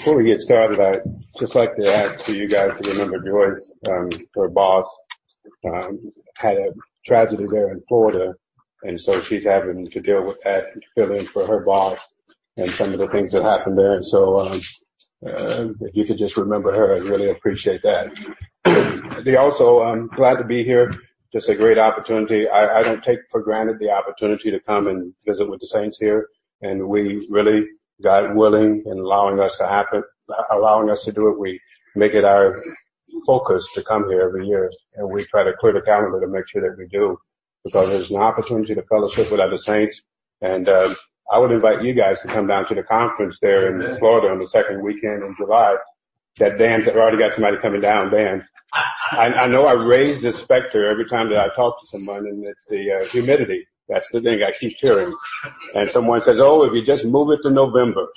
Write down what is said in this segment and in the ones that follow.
Before we get started, I'd just like to ask for you guys to remember Joyce, her boss, had a tragedy there in Florida, and so she's having to deal with that and fill in for her boss and some of the things that happened there. And so, if you could just remember her, I'd really appreciate that. I'm glad to be here. Just a great opportunity. I don't take for granted the opportunity to come and visit with the saints here, and we really, God willing, and allowing us to do it, we make it our focus to come here every year, and we try to clear the calendar to make sure that we do, because there's an opportunity to fellowship with other saints. And I would invite you guys to come down to the conference there in Florida on the second weekend in July. That Dan's already got somebody coming down, Dan. I know I raise this specter every time that I talk to someone, and it's the humidity. That's the thing I keep hearing. And someone says, "Oh, if you just move it to November."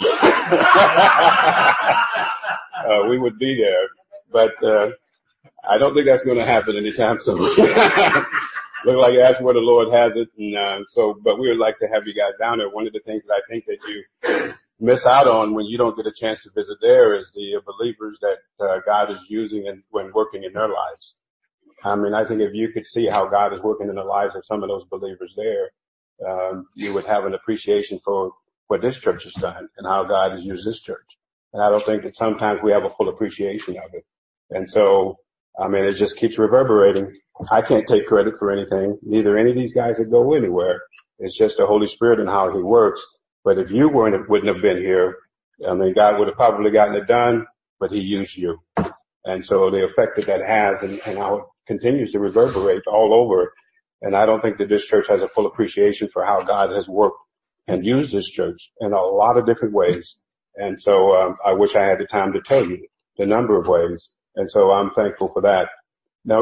We would be there. But I don't think that's going to happen anytime soon. Look like that's where the Lord has it. And but we would like to have you guys down there. One of the things that I think that you miss out on when you don't get a chance to visit there is the believers that God is using and when working in their lives. I mean, I think if you could see how God is working in the lives of some of those believers there, you would have an appreciation for what this church has done and how God has used this church. And I don't think that sometimes we have a full appreciation of it. And so, I mean, it just keeps reverberating. I can't take credit for anything. Neither any of these guys that go anywhere. It's just the Holy Spirit and how He works. But if you wouldn't have been here, I mean, God would have probably gotten it done, but He used you. And so the effect that has and how it continues to reverberate all over. And I don't think that this church has a full appreciation for how God has worked and used this church in a lot of different ways. And so, I wish I had the time to tell you the number of ways. And so I'm thankful for that. Now,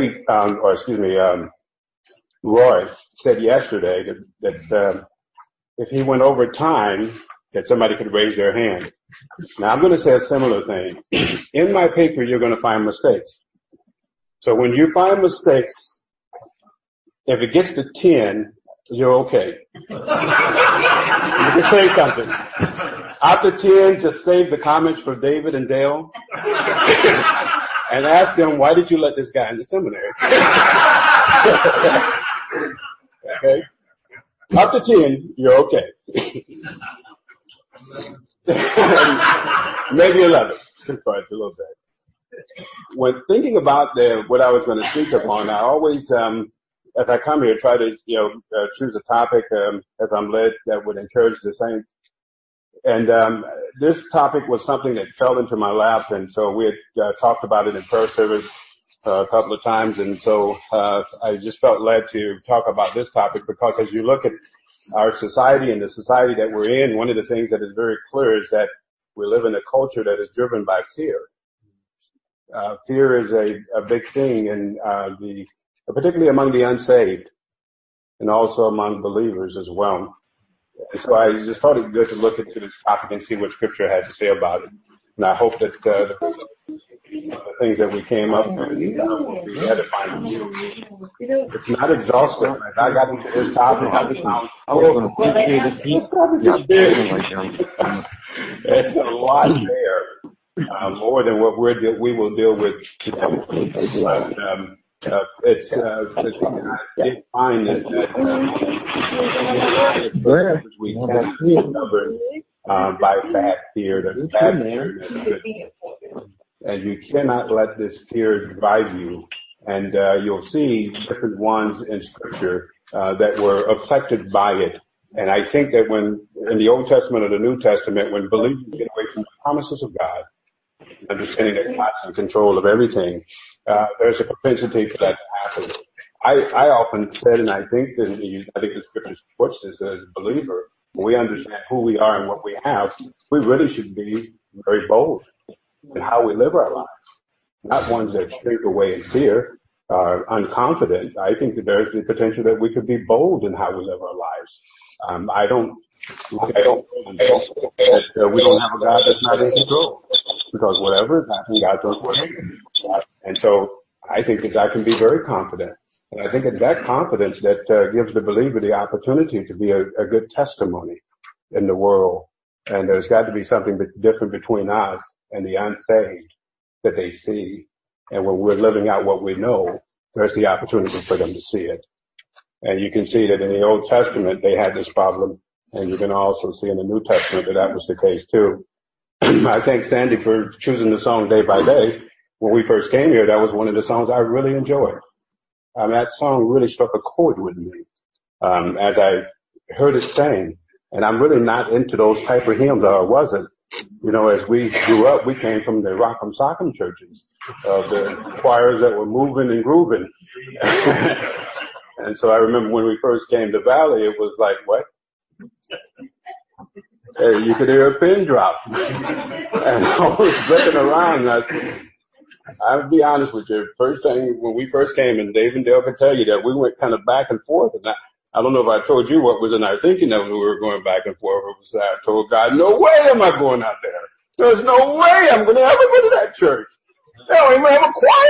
Roy said yesterday that if he went over time, that somebody could raise their hand. Now, I'm going to say a similar thing. In my paper, you're going to find mistakes. So when you find mistakes, if it gets to 10, you're okay. You can say something. After 10, just save the comments for David and Dale and ask them, why did you let this guy in the seminary? Okay? Up to 10, you're okay. Maybe 11. But a little bit. When thinking about what I was going to speak upon, I always, as I come here, try to, choose a topic, as I'm led that would encourage the saints. And, this topic was something that fell into my lap. And so we had talked about it in prayer service a couple of times. And so, I just felt led to talk about this topic because as you look at our society and the society that we're in, one of the things that is very clear is that we live in a culture that is driven by fear. Fear is a big thing and, particularly among the unsaved and also among believers as well. And so I just thought it'd be good to look into this topic and see what Scripture had to say about it. And I hope that the things that we came up with, we had to find you. It's not exhaustive. If I got into this topic, it's a lot there, more than what we will deal with today. It's I did find is that we cannot be governed by bad fear. That bad fear is good. And you cannot let this fear drive you. And you'll see different ones in Scripture that were affected by it. And I think that when in the Old Testament or the New Testament, when believers get away from the promises of God, understanding that God's in control of everything, there's a propensity for that to happen. I often said, and I think the Scripture supports this as a believer, when we understand who we are and what we have, we really should be very bold in how we live our lives. Not ones that shrink away in fear, are unconfident. I think that there's the potential that we could be bold in how we live our lives. I don't that we don't have a God that's not in control. Because whatever is happening, God knows what it is. And so I think that I can be very confident. And I think it's that confidence that gives the believer the opportunity to be a good testimony in the world And there's got to be something different between us and the unsaved that they see. And when we're living out what we know, there's the opportunity for them to see it. And you can see that in the Old Testament, they had this problem. And you can also see in the New Testament that that was the case too. I thank Sandy for choosing the song Day by Day. When we first came here, that was one of the songs I really enjoyed. That song really struck a chord with me, as I heard it sang. And I'm really not into those type of hymns, or wasn't. You know, as we grew up, we came from the Rock'em Sock'em churches, the choirs that were moving and grooving. And so I remember when we first came to Valley, it was like, what? Hey, you could hear a pin drop. And I was looking around. I'll be honest with you. First thing, when we first came, and Dave and Dale can tell you that we went kind of back and forth. And I don't know if I told you what was in our thinking that we were going back and forth. It was I told God, no way am I going out there. There's no way I'm going to ever go to that church. They don't even have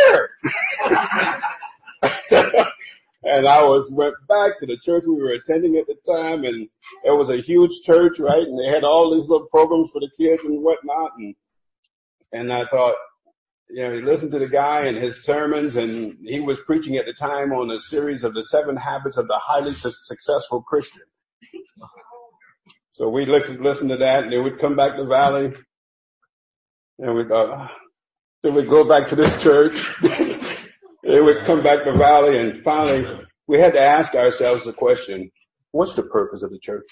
a choir. And I went back to the church we were attending at the time, and it was a huge church, right? And they had all these little programs for the kids and whatnot. And I thought, you know, he listened to the guy and his sermons, and he was preaching at the time on a series of the 7 habits of the highly successful Christian. So we listened to that, and then we'd come back to Valley, and we thought, then we'd go back to this church. They would come back to Valley, and finally we had to ask ourselves the question, what's the purpose of the church?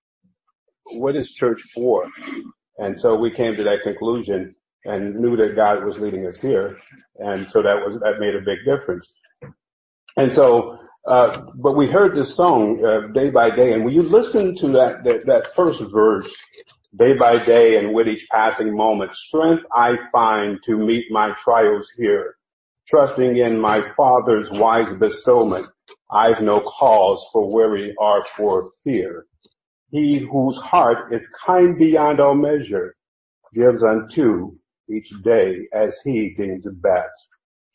What is church for? And so we came to that conclusion and knew that God was leading us here. And so that made a big difference. And so, but we heard this song, Day by Day, and when you listen to that first verse, day by day and with each passing moment, strength I find to meet my trials here. Trusting in my Father's wise bestowment, I've no cause for worry or for fear. He whose heart is kind beyond all measure gives unto each day as he deems best.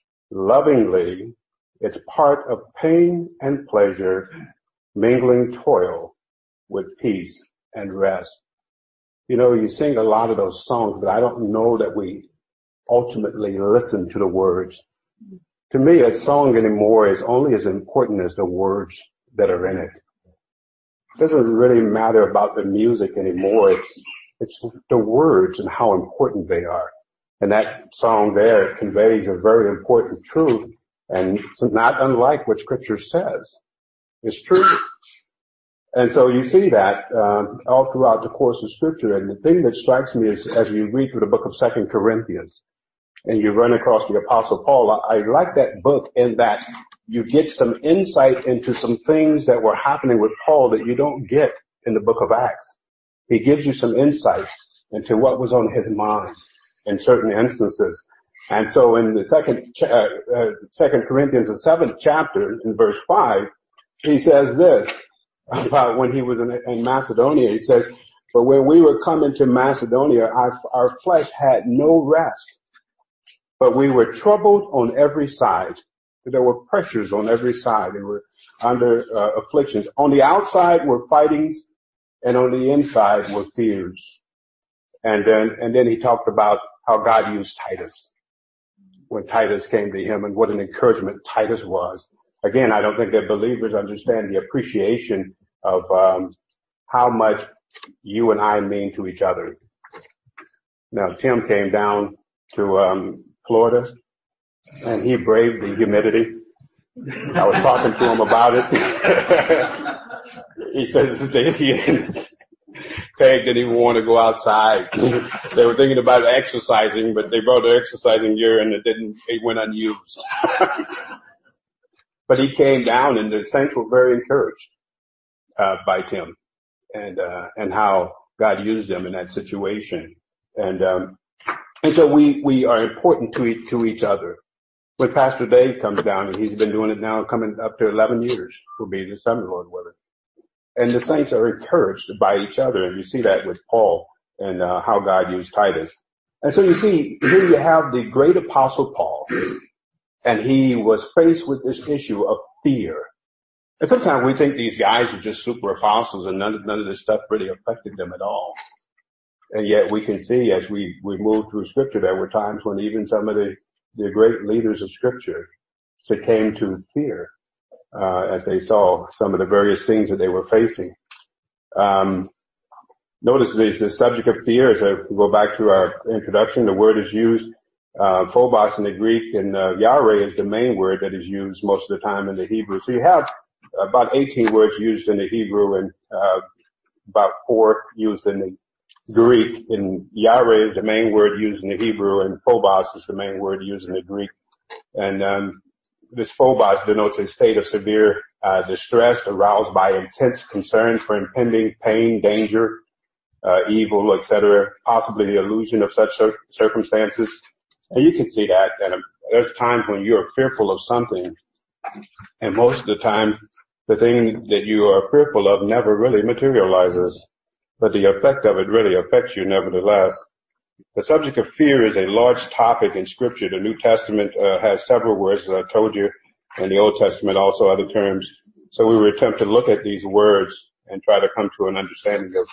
Lovingly, it's part of pain and pleasure, mingling toil with peace and rest. You know, you sing a lot of those songs, but I don't know that we ultimately listen to the words. To me, a song anymore is only as important as the words that are in it. It doesn't really matter about the music anymore. It's the words and how important they are. And that song there conveys a very important truth, and it's not unlike what Scripture says. It's true. And so you see that all throughout the course of Scripture. And the thing that strikes me is as you read through the book of 2 Corinthians, and you run across the Apostle Paul, I like that book in that you get some insight into some things that were happening with Paul that you don't get in the book of Acts. He gives you some insight into what was on his mind in certain instances. And so in the Second Corinthians, the 7th chapter, in verse 5, he says this about when he was in Macedonia. He says, but when we were coming to Macedonia, our flesh had no rest. But we were troubled on every side. There were pressures on every side. They were under afflictions. On the outside were fightings, and on the inside were fears. And then he talked about how God used Titus when Titus came to him, and what an encouragement Titus was. Again, I don't think that believers understand the appreciation of how much you and I mean to each other. Now, Tim came down to Florida, and he braved the humidity. I was talking to him about it. He says the Indians, Peg didn't even want to go outside. They were thinking about exercising, but they brought their exercising gear and it went unused. But he came down, and the saints were very encouraged by Tim and how God used them in that situation. And so we are important to each other. When Pastor Dave comes down, and he's been doing it now coming up to 11 years, will be the summer, Lord willing. And the saints are encouraged by each other, and you see that with Paul and how God used Titus. And so you see, here you have the great apostle Paul, and he was faced with this issue of fear. And sometimes we think these guys are just super apostles, and none of this stuff really affected them at all. And yet we can see as we move through Scripture, there were times when even some of the great leaders of Scripture succumbed to fear as they saw some of the various things that they were facing. Notice the subject of fear, as we go back to our introduction, the word is used, phobos in the Greek, and yare is the main word that is used most of the time in the Hebrew. So you have about 18 words used in the Hebrew and about 4 used in the Greek. And yare is the main word used in the Hebrew, and phobos is the main word used in the Greek. And this phobos denotes a state of severe distress aroused by intense concern for impending pain, danger, evil, etc., possibly the illusion of such circumstances. And you can see that. And there's times when you are fearful of something, and most of the time, the thing that you are fearful of never really materializes, but the effect of it really affects you nevertheless. The subject of fear is a large topic in Scripture. The New Testament has several words, as I told you, and the Old Testament also other terms. So we will attempt to look at these words and try to come to an understanding of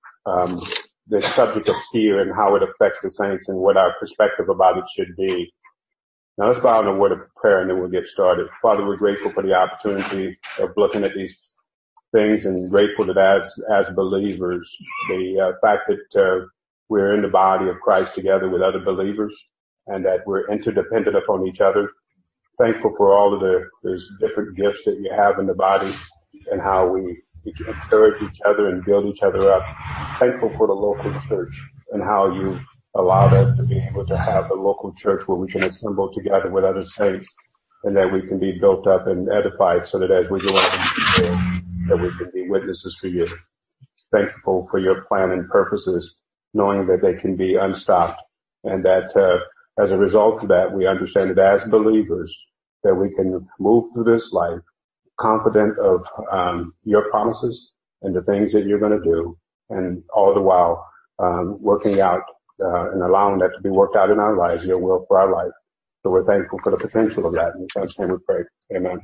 the subject of fear and how it affects the saints and what our perspective about it should be. Now let's bow in a word of prayer and then we'll get started. Father, we're grateful for the opportunity of looking at these things and grateful that as believers, the fact that we're in the body of Christ together with other believers and that we're interdependent upon each other. Thankful for all of there's different gifts that you have in the body and how we encourage each other and build each other up. Thankful for the local church and how you allowed us to be able to have a local church where we can assemble together with other saints and that we can be built up and edified so that as we go out into the world, that we can be witnesses for you. Thankful for your plan and purposes, knowing that they can be unstopped and that as a result of that, we understand that as believers that we can move through this life confident of your promises and the things that you're going to do, and all the while working out and allowing that to be worked out in our lives, your will for our life. So we're thankful for the potential of that. In God's name we pray. Amen.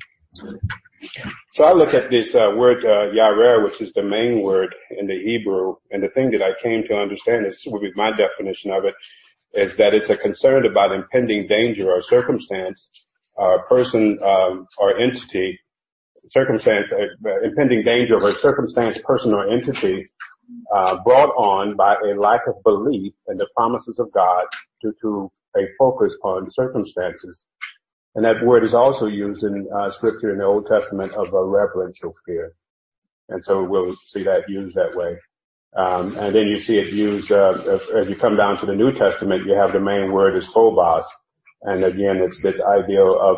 So I look at this word yarer, which is the main word in the Hebrew, and the thing that I came to understand, this would be my definition of it, is that it's a concern about impending danger or circumstance, or person or entity, circumstance, impending danger of a circumstance, person, or entity brought on by a lack of belief in the promises of God due to a focus on circumstances. And that word is also used in Scripture in the Old Testament of a reverential fear. And so we'll see that used that way. And then you see it used as you come down to the New Testament, you have the main word is phobos. And again, it's this idea of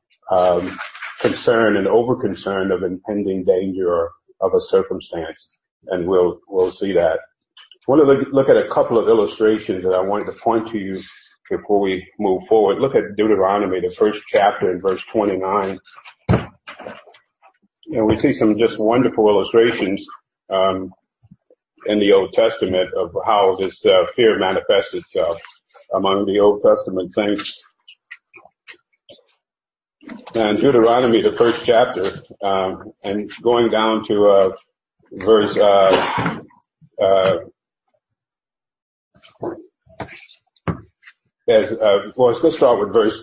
a concern and over-concern of impending danger or of a circumstance. And we'll see that. I want to look at a couple of illustrations that I wanted to point to you before we move forward. Look at Deuteronomy, the first chapter in verse 29. And we see some just wonderful illustrations in the Old Testament of how this fear manifests itself among the Old Testament saints. And Deuteronomy, the first chapter, and going down to verse let's start with verse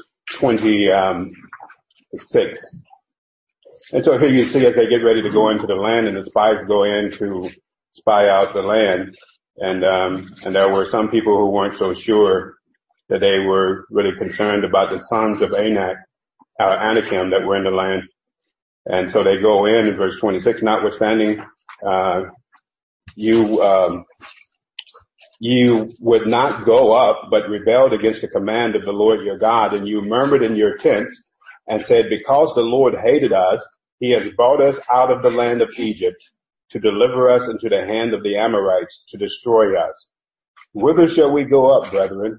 26. And so here you see as they get ready to go into the land, and the spies go in to spy out the land, and there were some people who weren't so sure that they were really concerned about the sons of Anakim that were in the land. And so they go in verse 26, notwithstanding, you would not go up, but rebelled against the command of the Lord your God, and you murmured in your tents and said, because the Lord hated us, he has brought us out of the land of Egypt to deliver us into the hand of the Amorites to destroy us. Whither shall we go up, brethren?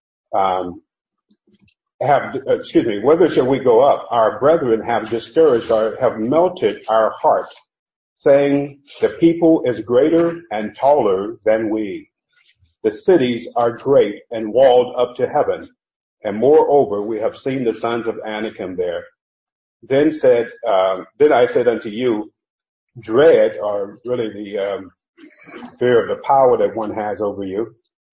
Whither shall we go up? Our brethren have discouraged have melted our heart, saying, the people is greater and taller than we. The cities are great and walled up to heaven. And moreover, we have seen the sons of Anakim there. Then I said unto you, dread, or really fear of the power that one has over you.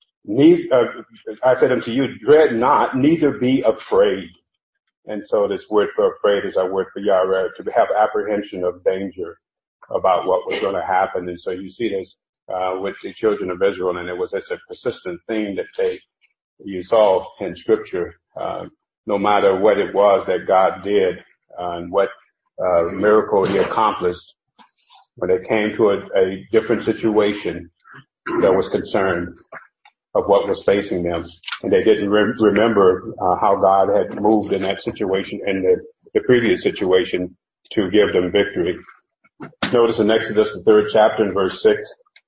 I said unto you, dread not, neither be afraid. And so this word for afraid is our word for yareh, to have apprehension of danger about what was going to happen. And so you see this with the children of Israel, and it was a persistent thing that you saw in Scripture. No matter what it was that God did and what miracle He accomplished, when it came to a different situation, there was concern of what was facing them. And they didn't remember how God had moved in that situation, in the previous situation, to give them victory. Notice in Exodus, the 3rd chapter, in verse 6.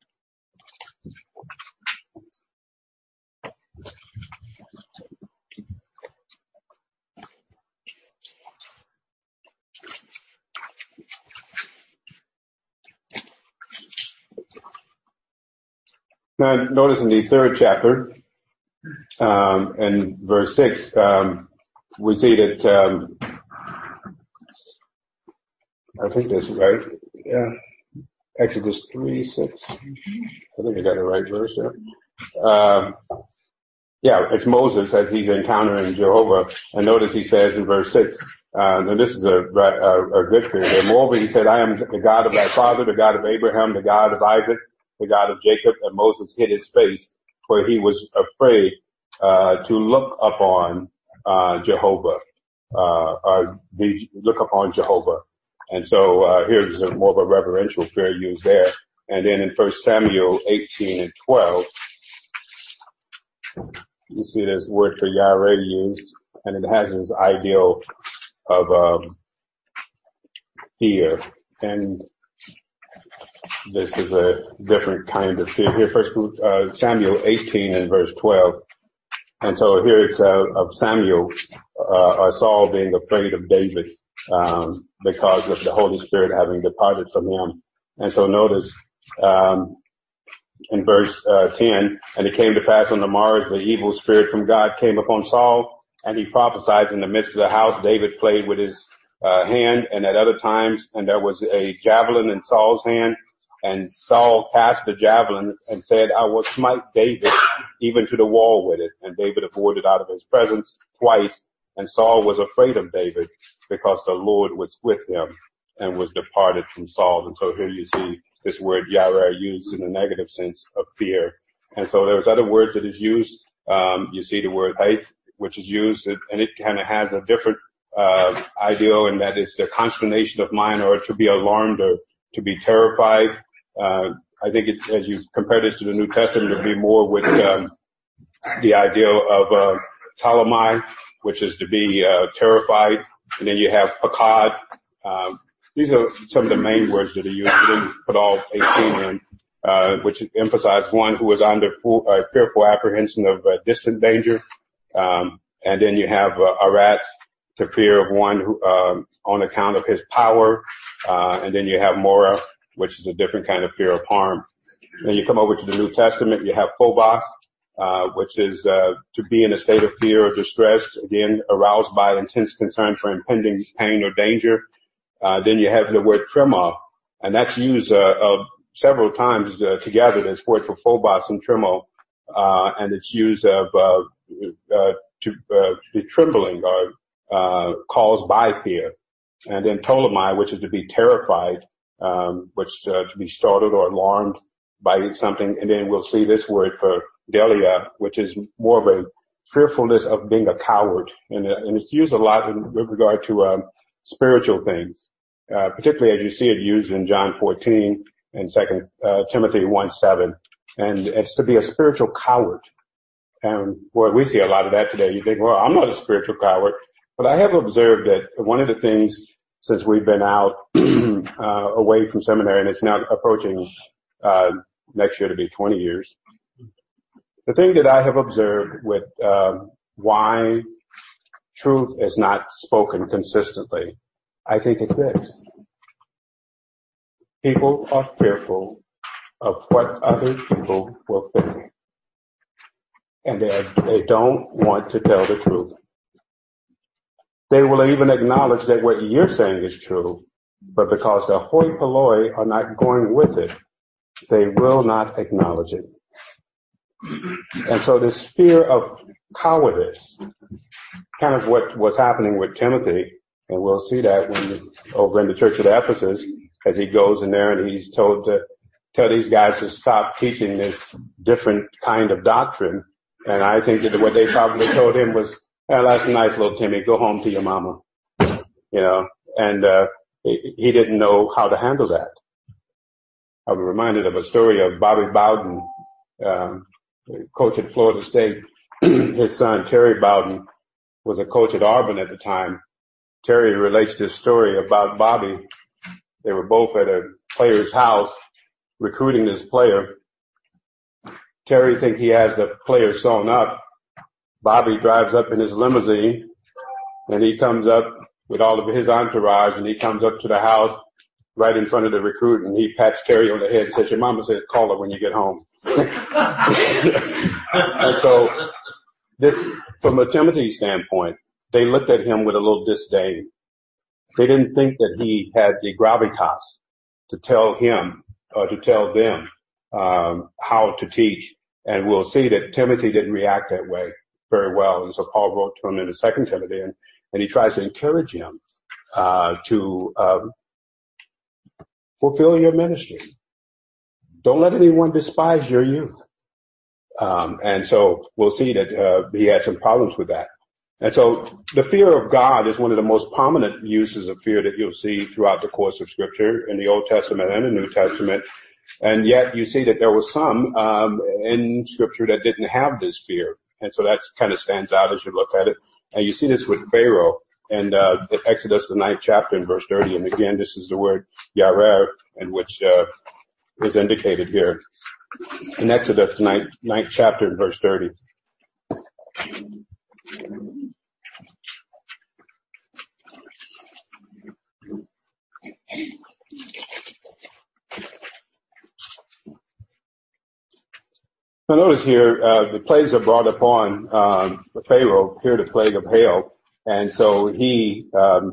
Now, notice in the 3rd chapter, in verse 6, we see that, I think that's right. Yeah. Exodus 3:6. I think I got the right verse there. Yeah, it's Moses as he's encountering Jehovah. And notice he says in verse 6, and this is a good period. Moreover, he said, I am the God of thy father, the God of Abraham, the God of Isaac, the God of Jacob. And Moses hid his face, for he was afraid to look upon Jehovah, or look upon Jehovah. And so here's more of a reverential fear used there. And then in 1 Samuel 18 and 12, you see this word for yareh used, and it has this ideal of fear. And this is a different kind of fear. Here, 1 Samuel 18 and verse 12. And so here it's of Samuel or Saul being afraid of David because of the Holy Spirit having departed from him. And so notice in verse 10, and it came to pass on the morrow, the evil spirit from God came upon Saul, and he prophesied in the midst of the house. David played with his hand, and at other times, and there was a javelin in Saul's hand, and Saul cast the javelin and said, I will smite David even to the wall with it. And David avoided out of his presence twice, and Saul was afraid of David because the Lord was with him and was departed from Saul. And so here you see this word yareh used in a negative sense of fear. And so there's other words that is used. You see the word hate, which is used, and it kind of has a different ideal in that it's a consternation of mind, or to be alarmed or to be terrified. I think as you compare this to the New Testament, it'd be more with the ideal of Ptolemy, which is to be terrified. And then you have pakad. These are some of the main words that are used. We didn't put all 18 in, which emphasize one who is under fearful apprehension of distant danger. And then you have arat, the fear of one who, on account of his power. And then you have mora, which is a different kind of fear of harm. Then you come over to the New Testament, you have phobos, which is to be in a state of fear or distress, again, aroused by intense concern for impending pain or danger. Then you have the word tremor, and that's used several times together. There's word for phobos and tremor, and it's used of to be trembling or caused by fear. And then Ptolemy, which is to be terrified, which to be startled or alarmed by something. And then we'll see this word for Delia, which is more of a fearfulness of being a coward. And it's used a lot in regard to spiritual things, particularly as you see it used in John 14 and 2 Timothy 1:7. And it's to be a spiritual coward. And boy, we see a lot of that today. You think, well, I'm not a spiritual coward. But I have observed that one of the things since we've been out away from seminary, and it's now approaching next year to be 20 years, the thing that I have observed with why truth is not spoken consistently, I think it's this. People are fearful of what other people will think. And they don't want to tell the truth. They will even acknowledge that what you're saying is true, but because the hoi polloi are not going with it, They will not acknowledge it. And so this fear of cowardice, kind of what was happening with Timothy, and we'll see that when over in the church at Ephesus, as he goes in there and he's told to tell these guys to stop teaching this different kind of doctrine. And I think that what they probably told him was, oh, that's nice, little Timmy, go home to your mama. You know, and he didn't know how to handle that. I was reminded of a story of Bobby Bowden, coach at Florida State. His son, Terry Bowden, was a coach at Auburn at the time. Terry relates this story about Bobby. They were both at a player's house recruiting this player. Terry thinks he has the player sewn up. Bobby drives up in his limousine, and he comes up with all of his entourage, and he comes up to the house right in front of the recruit, and he pats Terry on the head and says, your mama said call her when you get home. And so this, from a Timothy standpoint, they looked at him with a little disdain. They didn't think that he had the gravitas to tell him or to tell them how to teach. And we'll see that Timothy didn't react that way very well. And so Paul wrote to him in the 2 Timothy, and he tries to encourage him to fulfill your ministry. Don't let anyone despise your youth. And so we'll see that he had some problems with that. And so the fear of God is one of the most prominent uses of fear that you'll see throughout the course of Scripture in the Old Testament and the New Testament. And yet you see that there was some in Scripture that didn't have this fear. And so that kind of stands out as you look at it. And you see this with Pharaoh and Exodus, the 9th chapter in verse 30. And again, this is the word Yarer, in which is indicated here. In Exodus, 9th chapter in verse 30. Now notice here, the plagues are brought upon Pharaoh, here the plague of hail, and so he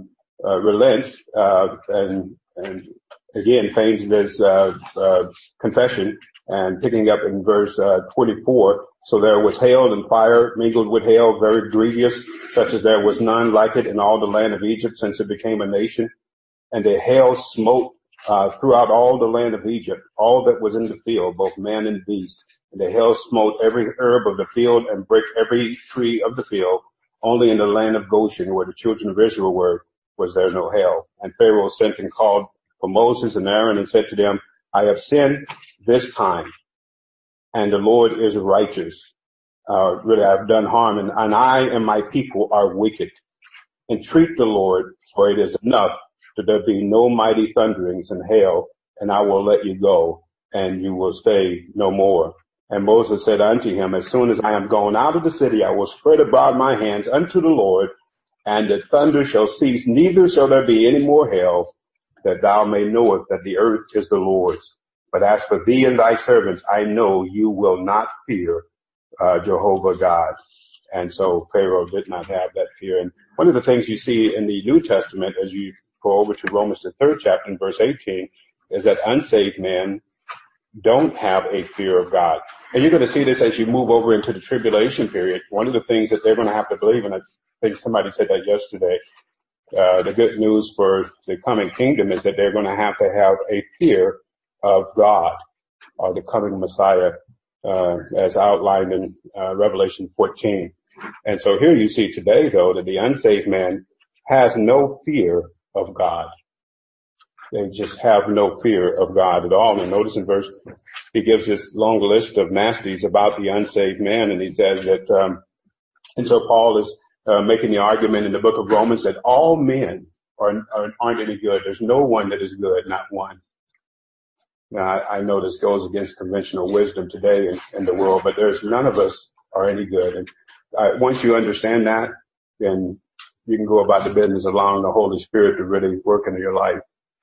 relents and again feigns this confession, and picking up in verse 24. So there was hail and fire mingled with hail, very grievous, such as there was none like it in all the land of Egypt since it became a nation. And the hail smote throughout all the land of Egypt, all that was in the field, both man and beast. And the hail smote every herb of the field and brake every tree of the field. Only in the land of Goshen, where the children of Israel were, was there no hail. And Pharaoh sent and called for Moses and Aaron and said to them, I have sinned this time, and the Lord is righteous. Really, I've done harm, and I and my people are wicked. Entreat the Lord, for it is enough that there be no mighty thunderings and hail, and I will let you go, and you will stay no more. And Moses said unto him, as soon as I am gone out of the city, I will spread abroad my hands unto the Lord, and the thunder shall cease, neither shall there be any more hail, that thou may knoweth that the earth is the Lord's. But as for thee and thy servants, I know you will not fear Jehovah God. And so Pharaoh did not have that fear. And one of the things you see in the New Testament, as you go over to Romans the 3rd chapter in verse 18, is that unsaved men don't have a fear of God. And you're going to see this as you move over into the tribulation period. One of the things that they're going to have to believe, and I think somebody said that yesterday, the good news for the coming kingdom is that they're going to have a fear of God, or the coming Messiah, as outlined in Revelation 14. And so here you see today, though, that the unsaved man has no fear of God. They just have no fear of God at all. And notice in verse, he gives this long list of nasties about the unsaved man, and he says that, and so Paul is making the argument in the book of Romans that all men aren't any good. There's no one that is good, not one. Now, I know this goes against conventional wisdom today in the world, but there's none of us are any good. And once you understand that, then you can go about the business allowing the Holy Spirit to really work into your life.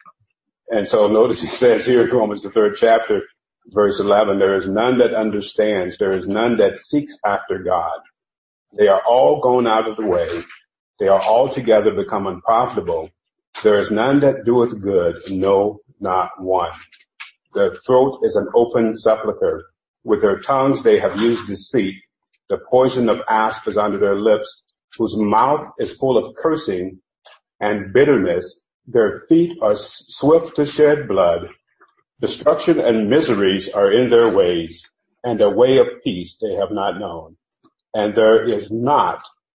And so notice he says here in Romans the 3rd chapter, verse 11, there is none that understands. There is none that seeks after God. They are all gone out of the way. They are altogether become unprofitable. There is none that doeth good, no, not one. Their throat is an open sepulchre. With their tongues they have used deceit. The poison of asp is under their lips, whose mouth is full of cursing and bitterness. Their feet are swift to shed blood. Destruction and miseries are in their ways, and a way of peace they have not known. And there is no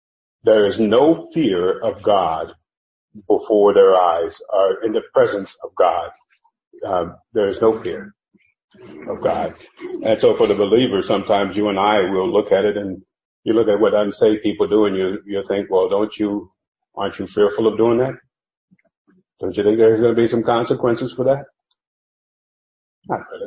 fear of God before their eyes, or in the presence of God. There is no fear of God. And so for the believer, sometimes you and I will look at it, and you look at what unsaved people do, and you think, well, aren't you fearful of doing that? Don't you think there's going to be some consequences for that? Not really.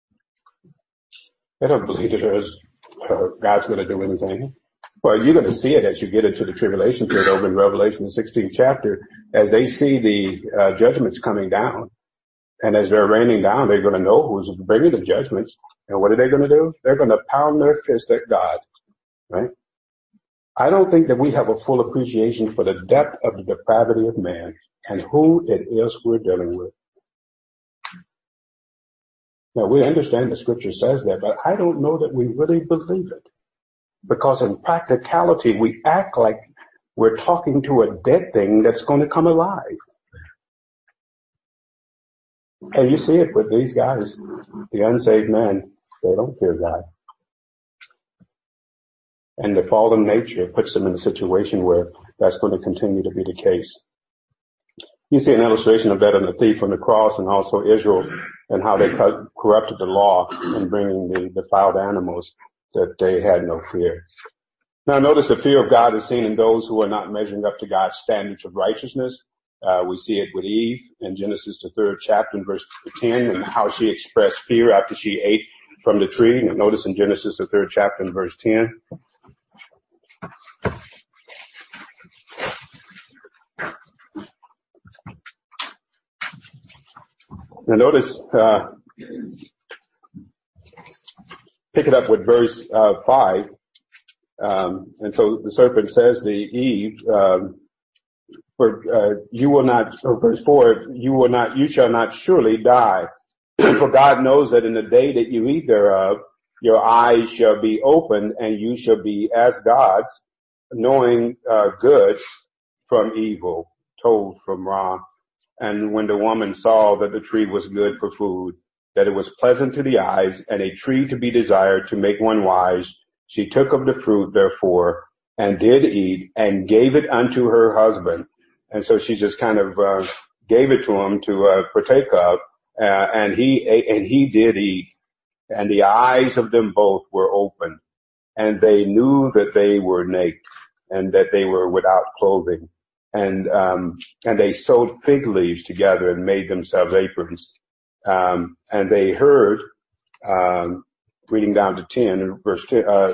They don't believe that God's going to do anything. Well, you're going to see it as you get into the tribulation period over in Revelation, the 16th chapter, as they see the judgments coming down. And as they're raining down, they're going to know who's bringing the judgments. And what are they going to do? They're going to pound their fist at God, right? I don't think that we have a full appreciation for the depth of the depravity of man and who it is we're dealing with. Now, we understand the scripture says that, but I don't know that we really believe it. Because in practicality, we act like we're talking to a dead thing that's going to come alive. And you see it with these guys, the unsaved men, they don't fear God. And the fallen nature puts them in a situation where that's going to continue to be the case. You see an illustration of that in the thief on the cross, and also Israel and how they corrupted the law in bringing the defiled animals, that they had no fear. Now notice the fear of God is seen in those who are not measuring up to God's standards of righteousness. We see it with Eve in Genesis, the 3rd chapter, in verse 10, and how she expressed fear after she ate from the tree. And notice in Genesis, the 3rd chapter, in verse 10. Now notice, pick it up with verse 5. And so the serpent says to Eve, verse 4, you shall not surely die. For God knows that in the day that you eat thereof, your eyes shall be opened, and you shall be as gods, knowing good from evil, told from Ra. And when the woman saw that the tree was good for food, that it was pleasant to the eyes, and a tree to be desired to make one wise, she took of the fruit, therefore, and did eat, and gave it unto her husband. And so she just kind of gave it to him to partake of, and he ate, and he did eat. And the eyes of them both were opened, and they knew that they were naked, and that they were without clothing. And they sewed fig leaves together and made themselves aprons. And they heard, reading down to 10, verse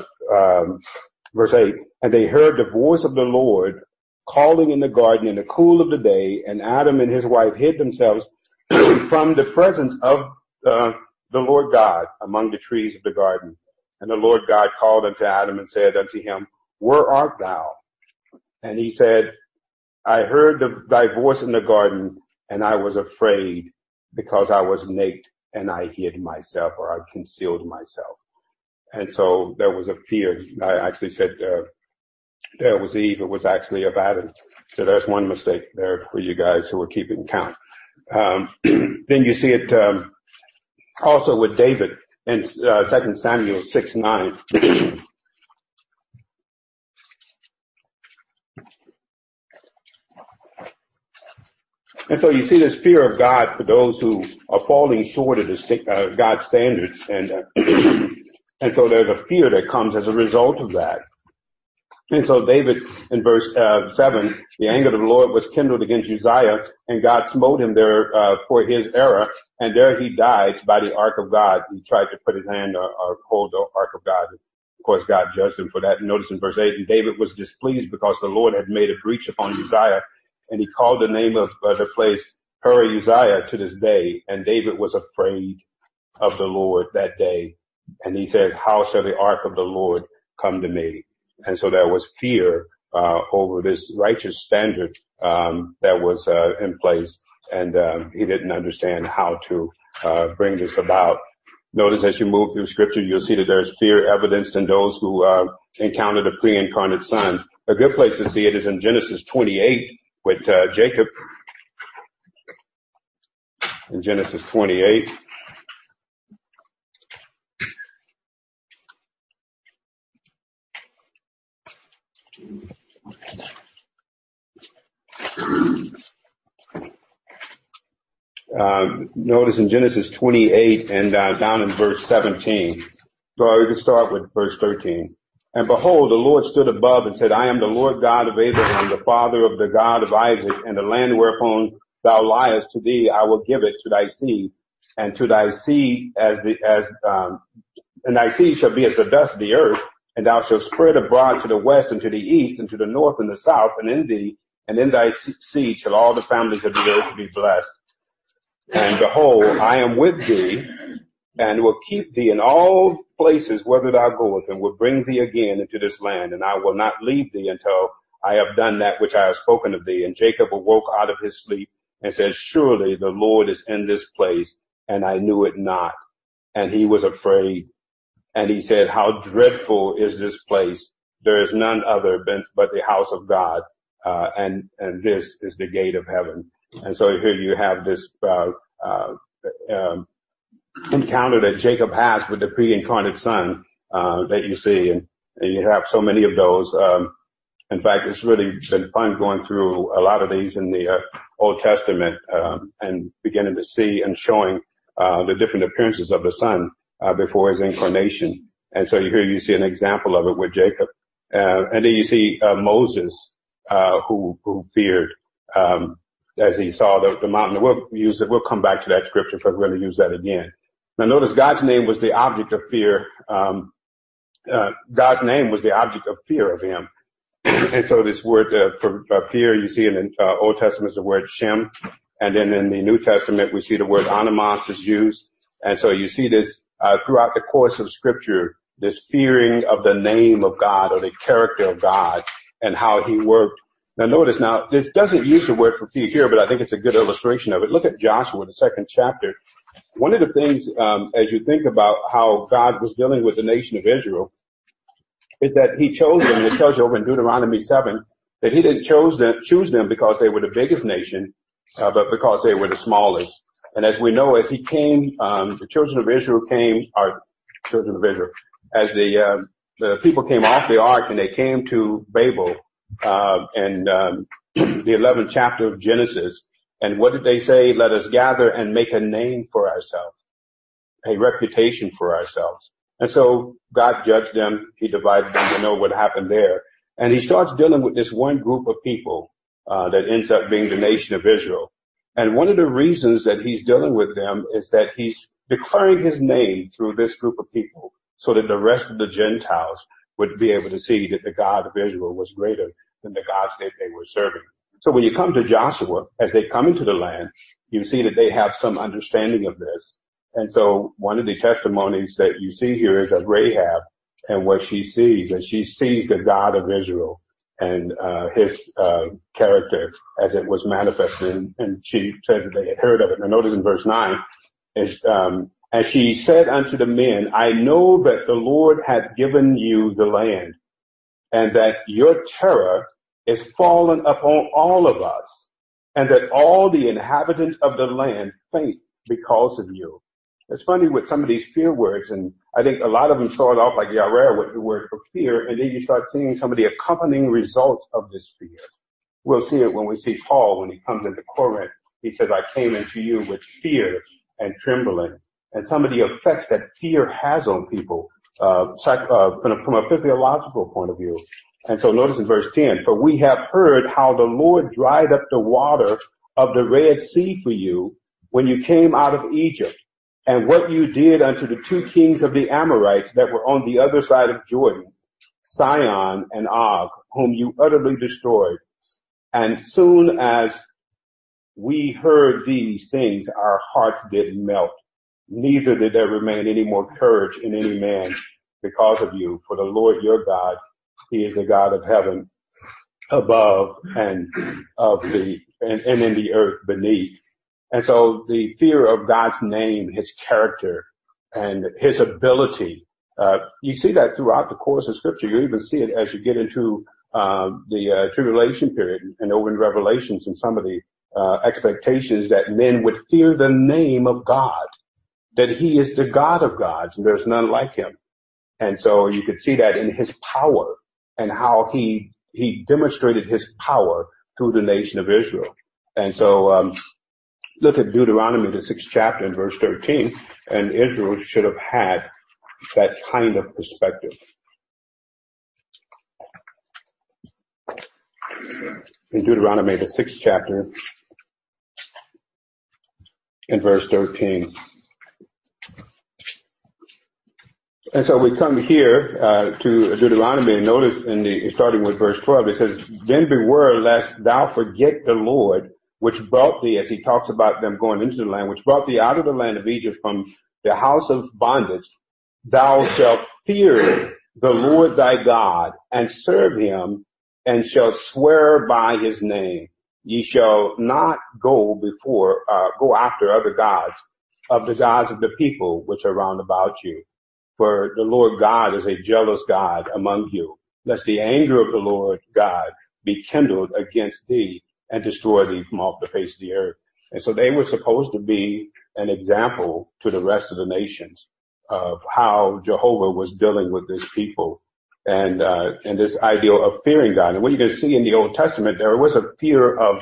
8, and they heard the voice of the Lord calling in the garden in the cool of the day, and Adam and his wife hid themselves from the presence of the Lord God among the trees of the garden. And the Lord God called unto Adam and said unto him, where art thou? And he said, I heard thy voice in the garden, and I was afraid, because I was naked, and I hid myself, or I concealed myself. And so there was a fear. I actually said there was Eve. It was actually of Adam. So there's one mistake there for you guys who are keeping count. Then you see it also with David in 2 Samuel 6:9. And so you see this fear of God for those who are falling short of God's standards, and and so there's a fear that comes as a result of that. And so David, in verse 7, the anger of the Lord was kindled against Uzziah, and God smote him there for his error, and there he died by the ark of God. He tried to put his hand or hold the ark of God. Of course, God judged him for that. And notice in verse 8, and David was displeased because the Lord had made a breach upon Uzziah, and he called the name of the place Uzziah to this day. And David was afraid of the Lord that day. And he said, how shall the ark of the Lord come to me? And so there was fear over this righteous standard that was in place. And he didn't understand how to bring this about. Notice as you move through scripture, you'll see that there's fear evidenced in those who encounter the pre-incarnate son. A good place to see it is in Genesis 28 with Jacob. In Genesis 28. Notice in Genesis 28 and down in verse 17. So we can start with verse 13. And behold, the Lord stood above and said, I am the Lord God of Abraham, the father of the God of Isaac, and the land whereupon thou liest, to thee I will give it to thy seed, and to thy seed and thy seed shall be as the dust of the earth, and thou shalt spread abroad to the west and to the east and to the north and the south, and in thee and in thy seed shall all the families of the earth be blessed. And behold, I am with thee, and will keep thee in all places whither thou goest, and will bring thee again into this land, and I will not leave thee until I have done that which I have spoken of thee. And Jacob awoke out of his sleep and said, surely the Lord is in this place, and I knew it not. And he was afraid. And he said, how dreadful is this place? There is none other but the house of God, and this is the gate of heaven. And so here you have this encounter that Jacob has with the pre-incarnate son that you see, and you have so many of those. In fact, it's really been fun going through a lot of these in the Old Testament and beginning to see and showing the different appearances of the son before his incarnation. And so here you see an example of it with Jacob. And then you see Moses who feared as he saw the mountain. We'll come back to that scripture because we're going to use that again. Now notice God's name was the object of fear. God's name was the object of fear of him. And so this word for fear, you see in the Old Testament is the word Shem. And then in the New Testament, we see the word animos is used. And so you see this throughout the course of scripture, this fearing of the name of God or the character of God and how he worked. Now notice this doesn't use the word for fear here, but I think it's a good illustration of it. Look at Joshua, the 2nd chapter. One of the things, as you think about how God was dealing with the nation of Israel, is that he chose them, and it tells you over in Deuteronomy 7, that he didn't choose them because they were the biggest nation, but because they were the smallest. And as we know, as he came, the children of Israel as the people came off the ark and they came to Babel, and the 11th chapter of Genesis. And what did they say? Let us gather and make a name for ourselves, a reputation for ourselves. And so God judged them. He divided them. We know what happened there. And he starts dealing with this one group of people that ends up being the nation of Israel. And one of the reasons that he's dealing with them is that he's declaring his name through this group of people so that the rest of the Gentiles would be able to see that the God of Israel was greater than the gods that they were serving. So when you come to Joshua, as they come into the land, you see that they have some understanding of this. And so one of the testimonies that you see here is of Rahab and what she sees, and she sees the God of Israel and his character as it was manifested, and she says that they had heard of it. Now notice in verse 9, and she said unto the men, I know that the Lord hath given you the land, and that your terror is fallen upon all of us, and that all the inhabitants of the land faint because of you. It's funny with some of these fear words, and I think a lot of them start off like Yareh with the word for fear, and then you start seeing some of the accompanying results of this fear. We'll see it when we see Paul when he comes into Corinth. He says, I came into you with fear and trembling. And some of the effects that fear has on people, from a physiological point of view. And so notice in verse 10, for we have heard how the Lord dried up the water of the Red Sea for you when you came out of Egypt, and what you did unto the 2 kings of the Amorites that were on the other side of Jordan, Sihon and Og, whom you utterly destroyed. And soon as we heard these things, our hearts did melt. Neither did there remain any more courage in any man because of you. For the Lord your God, he is the God of heaven above and in the earth beneath. And so the fear of God's name, his character, and his ability, you see that throughout the course of Scripture. You even see it as you get into the tribulation period and over in Revelations and some of the expectations that men would fear the name of God, that he is the God of gods and there's none like him. And so you could see that in his power and how he demonstrated his power through the nation of Israel. And so look at Deuteronomy, the 6th chapter and verse 13, and Israel should have had that kind of perspective. In Deuteronomy, the 6th chapter and verse 13. And so we come here to Deuteronomy, and notice starting with verse 12, it says, "Then beware lest thou forget the Lord, which brought thee," as he talks about them going into the land, "which brought thee out of the land of Egypt from the house of bondage. Thou shalt fear the Lord thy God, and serve him, and shalt swear by his name. Ye shall not go after other gods, of the gods of the people which are round about you. For the Lord God is a jealous God among you, lest the anger of the Lord God be kindled against thee, and destroy thee from off the face of the earth." And so they were supposed to be an example to the rest of the nations of how Jehovah was dealing with this people, and this idea of fearing God. And what you can see in the Old Testament, there was a fear of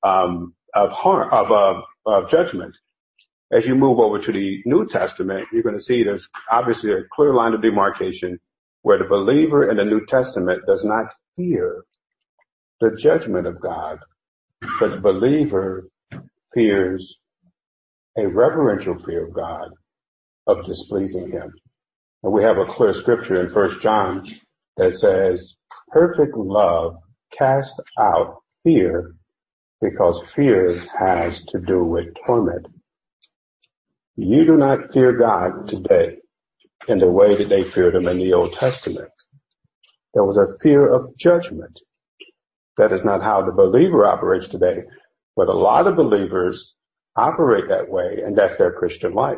judgment. As you move over to the New Testament, you're going to see there's obviously a clear line of demarcation where the believer in the New Testament does not fear the judgment of God, but the believer fears a reverential fear of God, of displeasing him. And we have a clear scripture in 1 John that says, "Perfect love casts out fear, because fear has to do with torment." You do not fear God today in the way that they feared him in the Old Testament. There was a fear of judgment. That is not how the believer operates today, but a lot of believers operate that way, and that's their Christian life.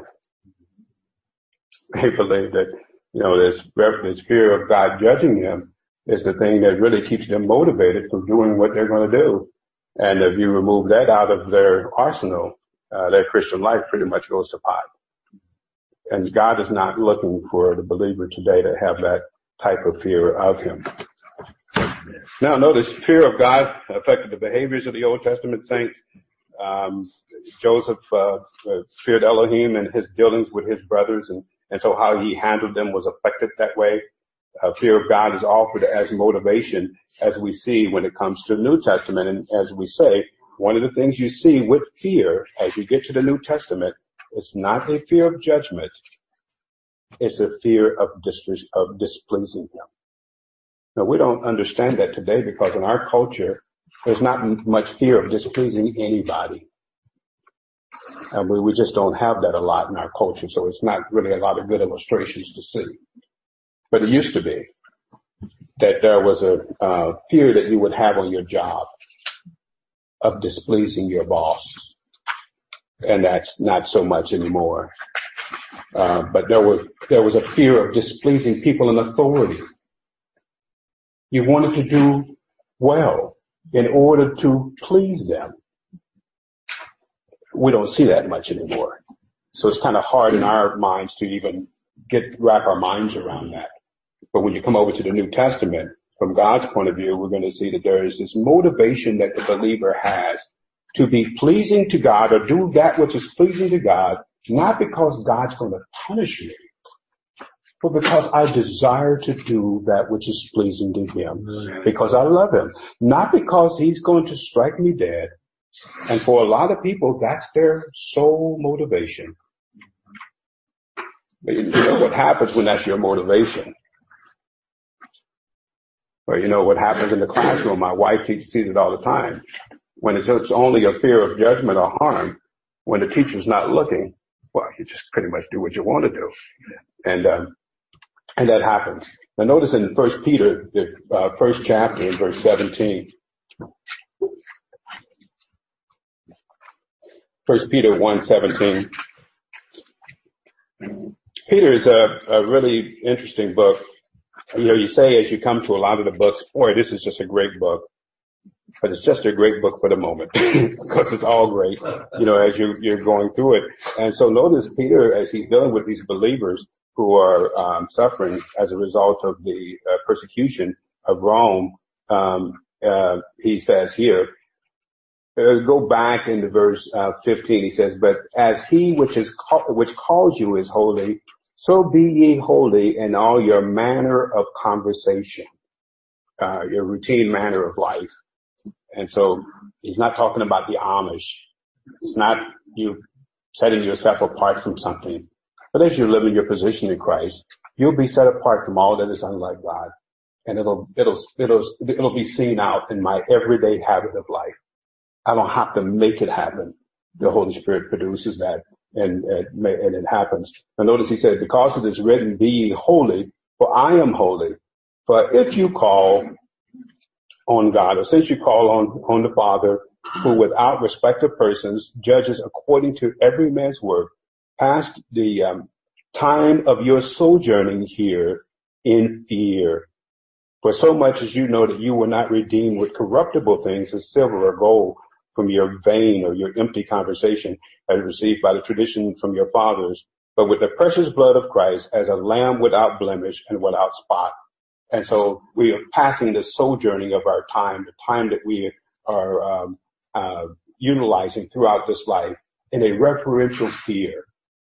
They believe that, this fear of God judging them is the thing that really keeps them motivated for doing what they're going to do. And if you remove that out of their arsenal, their Christian life pretty much goes to pot. And God is not looking for the believer today to have that type of fear of him. Now notice, fear of God affected the behaviors of the Old Testament saints. Joseph feared Elohim and his dealings with his brothers, and so how he handled them was affected that way. Fear of God is offered as motivation, as we see when it comes to the New Testament. And as we say, one of the things you see with fear as you get to the New Testament, it's not a fear of judgment. It's a fear of displeasing him. Now, we don't understand that today because in our culture, there's not much fear of displeasing anybody. And we just don't have that a lot in our culture, so it's not really a lot of good illustrations to see. But it used to be that there was a fear that you would have on your job of displeasing your boss. And that's not so much anymore. But there was a fear of displeasing people in authority. You wanted to do well in order to please them. We don't see that much anymore. So it's kind of hard in our minds to even wrap our minds around that. But when you come over to the New Testament, from God's point of view, we're going to see that there is this motivation that the believer has to be pleasing to God or do that which is pleasing to God, not because God's going to punish me, but because I desire to do that which is pleasing to him, because I love him, not because he's going to strike me dead. And for a lot of people, that's their sole motivation. But you know what happens when that's your motivation? Or you know what happens in the classroom? My wife sees it all the time. When it's only a fear of judgment or harm, when the teacher's not looking, well, you just pretty much do what you want to do. And that happens. Now notice in 1 Peter, the first chapter in verse 17, First Peter 1:17. Peter is a really interesting book. You know, you say as you come to a lot of the books, boy, this is just a great book. But it's just a great book for the moment because it's all great, you know, as you're going through it. And so notice Peter, as he's dealing with these believers who are suffering as a result of the persecution of Rome, he says here, go back into verse 15. He says, "But as he which calls you is holy, so be ye holy in all your manner of conversation," your routine manner of life. And so he's not talking about the Amish. It's not you setting yourself apart from something. But as you live in your position in Christ, you'll be set apart from all that is unlike God. And it'll be seen out in my everyday habit of life. I don't have to make it happen. The Holy Spirit produces that and it happens. And notice he said, because it is written, be ye holy, for I am holy. For if you call on God, or since you call on the Father, who without respect of persons judges according to every man's work, past the time of your sojourning here in fear. For so much as you know that you were not redeemed with corruptible things as silver or gold from your vain or your empty conversation as received by the tradition from your fathers, but with the precious blood of Christ as a lamb without blemish and without spot. And so we are passing the sojourning of our time, the time that we are utilizing throughout this life in a reverential fear.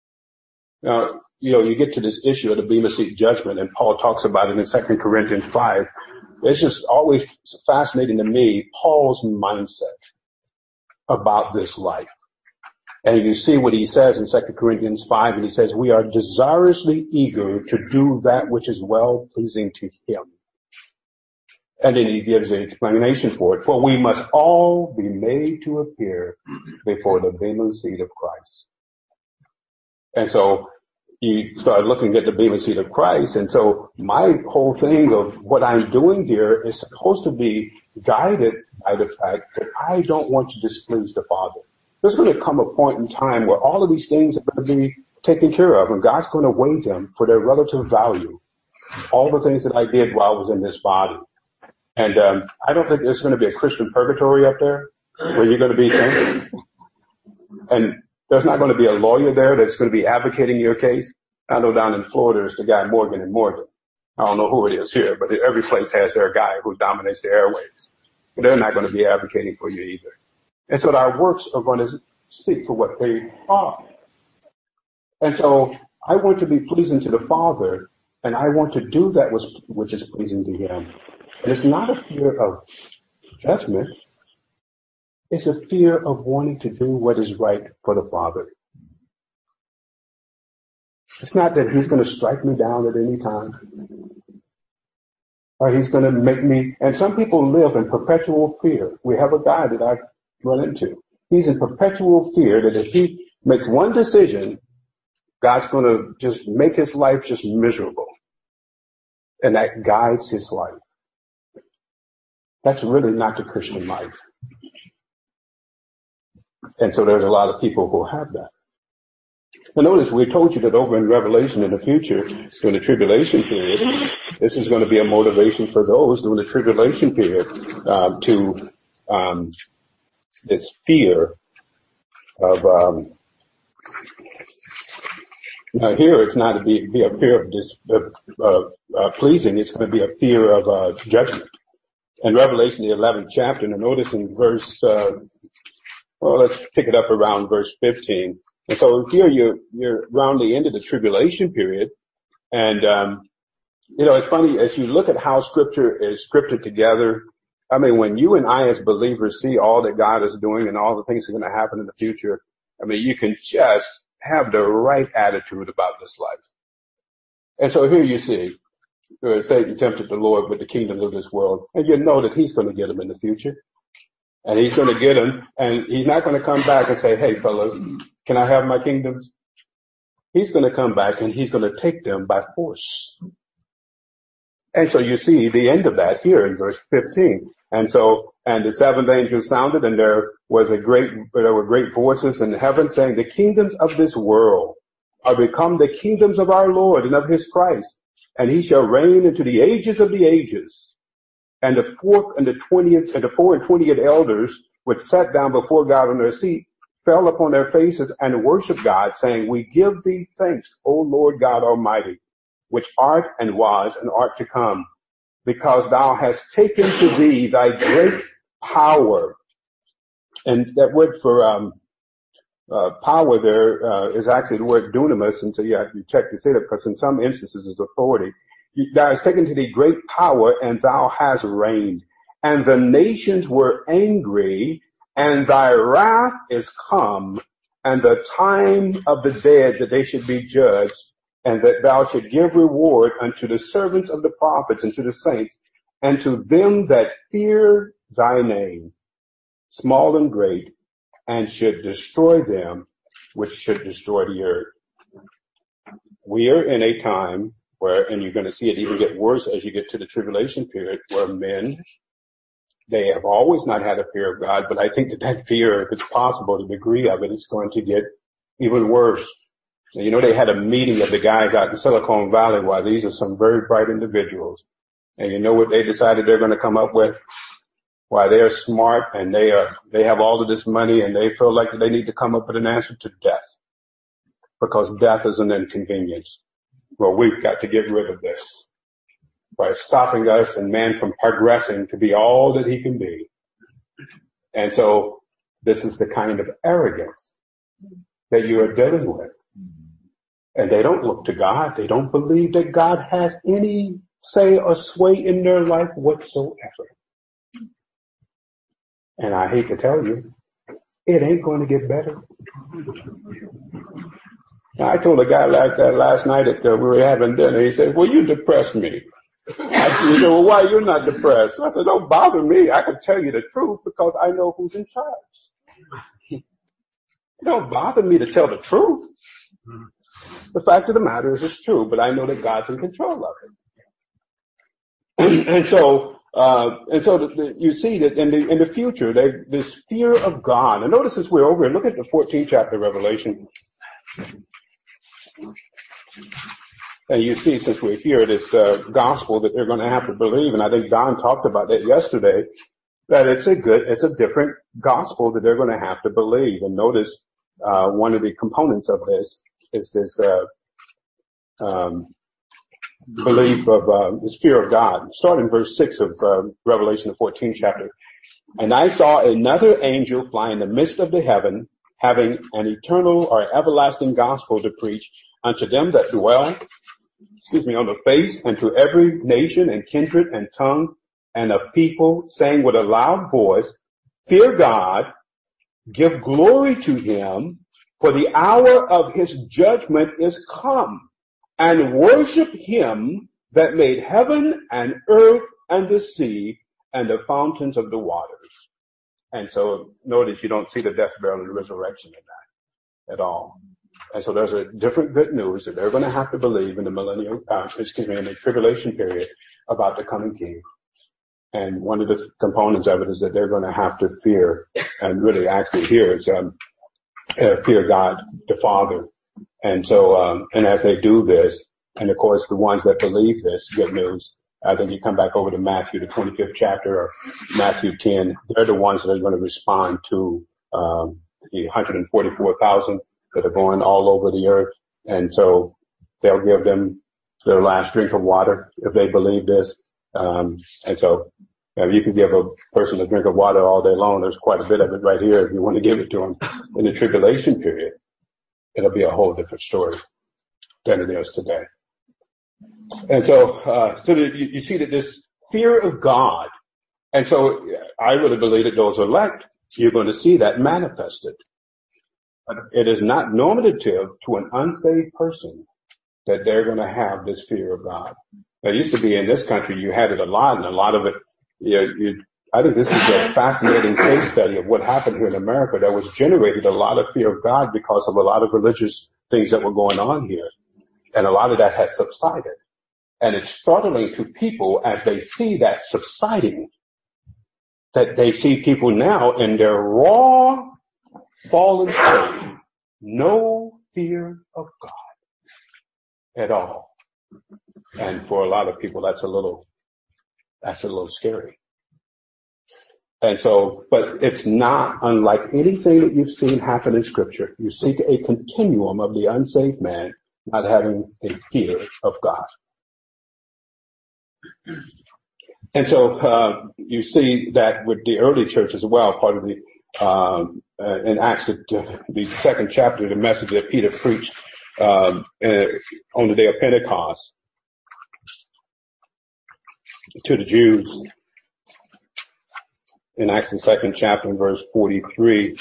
Now, you know, you get to this issue of the Bema Seat judgment, and Paul talks about it in 2 Corinthians 5. It's just always fascinating to me, Paul's mindset about this life. And you see what he says in 2 Corinthians 5, and he says, we are desirously eager to do that which is well pleasing to him. And then he gives an explanation for it. For we must all be made to appear before the Bema Seat of Christ. And so you start looking at the Bema Seat of Christ. And so my whole thing of what I'm doing here is supposed to be guided by the fact that I don't want to displease the Father. There's going to come a point in time where all of these things are going to be taken care of, and God's going to weigh them for their relative value. All the things that I did while I was in this body. And I don't think there's going to be a Christian purgatory up there where you're going to be saints. And there's not going to be a lawyer there that's going to be advocating your case. I know down in Florida there's the guy Morgan and Morgan. I don't know who it is here, but every place has their guy who dominates the airwaves. But they're not going to be advocating for you either. And so our works are going to speak for what they are. And so I want to be pleasing to the Father, and I want to do that which is pleasing to Him. And it's not a fear of judgment. It's a fear of wanting to do what is right for the Father. It's not that He's going to strike me down at any time. Or He's going to make me, and some people live in perpetual fear. We have a guy that I've run into. He's in perpetual fear that if he makes one decision, God's going to just make his life just miserable. And that guides his life. That's really not the Christian life. And so there's a lot of people who have that. And notice we told you that over in Revelation in the future, during the tribulation period, this is going to be a motivation for those during the tribulation period to this fear of now here it's not to be a fear of pleasing, it's going to be a fear of judgment. In Revelation the 11th chapter, and notice in verse let's pick it up around verse 15. And so here you're around the end of the tribulation period, and it's funny as you look at how Scripture is scripted together. I mean, when you and I as believers see all that God is doing and all the things that are going to happen in the future, I mean, you can just have the right attitude about this life. And so here you see, Satan tempted the Lord with the kingdoms of this world, and you know that he's going to get him in the future. And he's going to get him, and he's not going to come back and say, hey, fellas, can I have my kingdoms? He's going to come back and he's going to take them by force. And so you see the end of that here in verse 15. And the seventh angel sounded, and there were great voices in heaven saying, the kingdoms of this world are become the kingdoms of our Lord and of his Christ, and he shall reign into the ages of the ages. And the 4 and 20 elders, which sat down before God on their seat, fell upon their faces and worshiped God, saying, we give thee thanks, O Lord God Almighty, which art and was and art to come, because thou hast taken to thee thy great power. And that word for power there is actually the word dunamis, and so you have to check to say that, because in some instances it's authority. Thou hast taken to thee great power, and thou hast reigned. And the nations were angry, and thy wrath is come, and the time of the dead that they should be judged, and that thou should give reward unto the servants of the prophets and to the saints, and to them that fear thy name, small and great, and should destroy them which should destroy the earth. We are in a time where, and you're going to see it even get worse as you get to the tribulation period, where men, they have always not had a fear of God, but I think that fear, if it's possible, the degree of it is going to get even worse. You know, they had a meeting of the guys out in Silicon Valley. Why, these are some very bright individuals. And you know what they decided they're going to come up with? Why, they're smart, and they have all of this money, and they feel like they need to come up with an answer to death, because death is an inconvenience. Well, we've got to get rid of this by stopping us and man from progressing to be all that he can be. And so this is the kind of arrogance that you are dealing with. And they don't look to God. They don't believe that God has any say or sway in their life whatsoever. And I hate to tell you, it ain't going to get better. Now, I told a guy like that last night that we were having dinner. He said, well, you depressed me. I said, he said, well, why you're not depressed? I said, don't bother me. I can tell you the truth because I know who's in charge. It don't bother me to tell the truth. The fact of the matter is it's true, but I know that God's in control of it. And so you see that in the future, this fear of God. And notice as we're over here, look at the 14th chapter of Revelation. And you see, since we're here, this gospel that they're going to have to believe, and I think Don talked about that yesterday, that it's a different gospel that they're going to have to believe. And notice one of the components of this is this belief of this fear of God. Start in verse 6 of Revelation, the 14th chapter. And I saw another angel fly in the midst of the heaven, having an eternal or everlasting gospel to preach unto them that dwell, on the face, and to every nation and kindred and tongue and of people, saying with a loud voice, fear God, give glory to him, for the hour of his judgment is come, and worship him that made heaven and earth and the sea and the fountains of the waters. And so notice you don't see the death, burial, and resurrection in that at all. And so there's a different good news that they're going to have to believe in the in the tribulation period about the coming King. And one of the components of it is that they're going to have to fear, and really actually here is fear God the Father. And so, and as they do this, and of course the ones that believe this good news, I think you come back over to Matthew, the 25th chapter, or Matthew 10, they're the ones that are going to respond to the 144,000 that are going all over the earth. And so they'll give them their last drink of water if they believe this. And so you can give a person a drink of water all day long. There's quite a bit of it right here if you want to give it to them. In the tribulation period, it'll be a whole different story than it is today. And so, you see that this fear of God, and so I really believe that those elect, you're going to see that manifested. It is not normative to an unsaved person that they're going to have this fear of God. It used to be in this country, you had it a lot, and a lot of it, I think this is a fascinating case study of what happened here in America that was generated a lot of fear of God because of a lot of religious things that were going on here. And a lot of that has subsided. And it's startling to people as they see that subsiding, that they see people now in their raw, fallen state, no fear of God at all. And for a lot of people, that's a little scary. And so, but it's not unlike anything that you've seen happen in Scripture. You see a continuum of the unsaved man not having a fear of God. And so you see that with the early church as well, part of the in Acts, the second chapter, the message that Peter preached on the day of Pentecost to the Jews. In Acts, the second chapter, verse 43.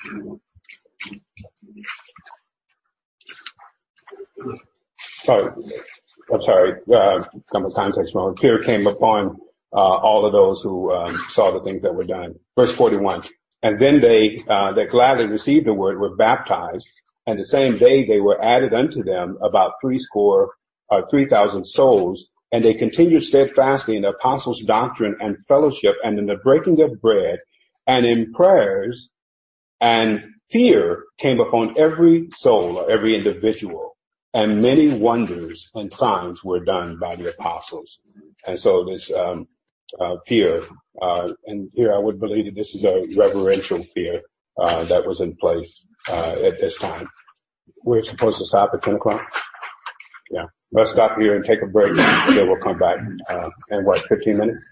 I'm sorry. Some context wrong. Peter came upon all of those who saw the things that were done. Verse 41. And then they that gladly received the word were baptized, and the same day they were added unto them about 3,000 souls, and they continued steadfastly in the apostles' doctrine and fellowship, and in the breaking of bread, and in prayers, and fear came upon every soul or every individual, and many wonders and signs were done by the apostles. And so this fear, and here I would believe that this is a reverential fear that was in place at this time. We're supposed to stop at 10 o'clock? Yeah. Let's stop here and take a break, and then we'll come back in 15 minutes?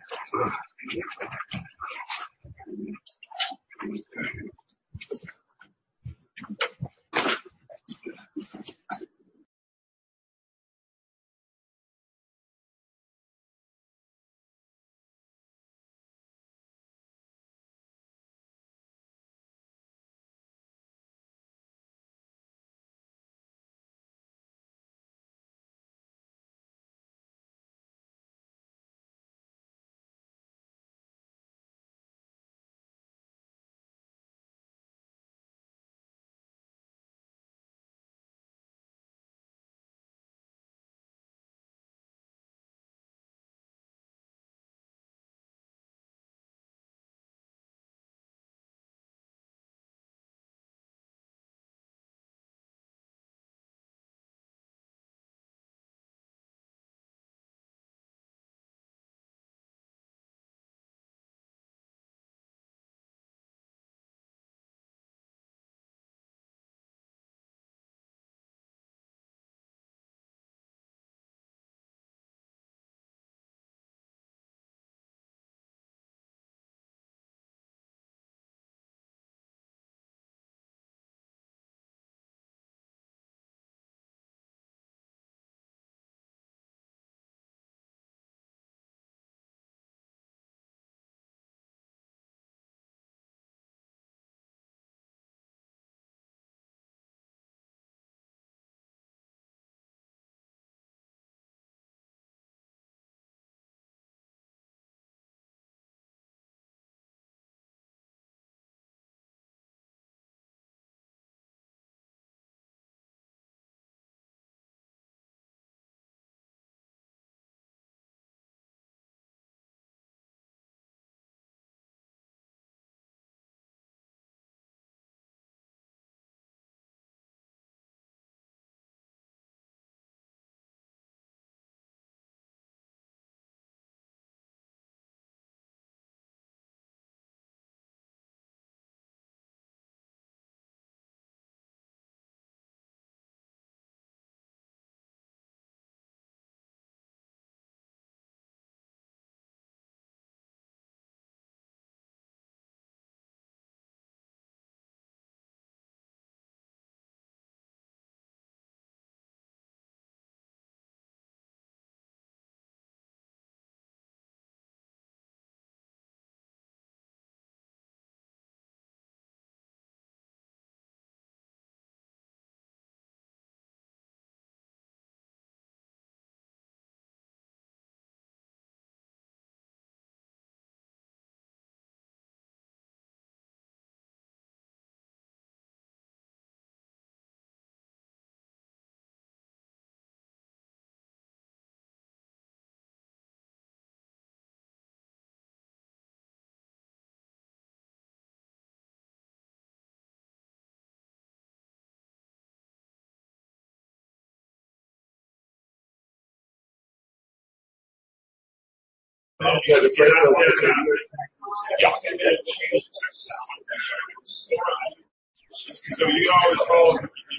So you always call.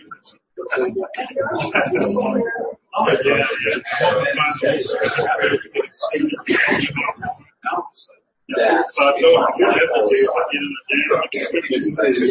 Yeah. So I told him yesterday at the end of the day,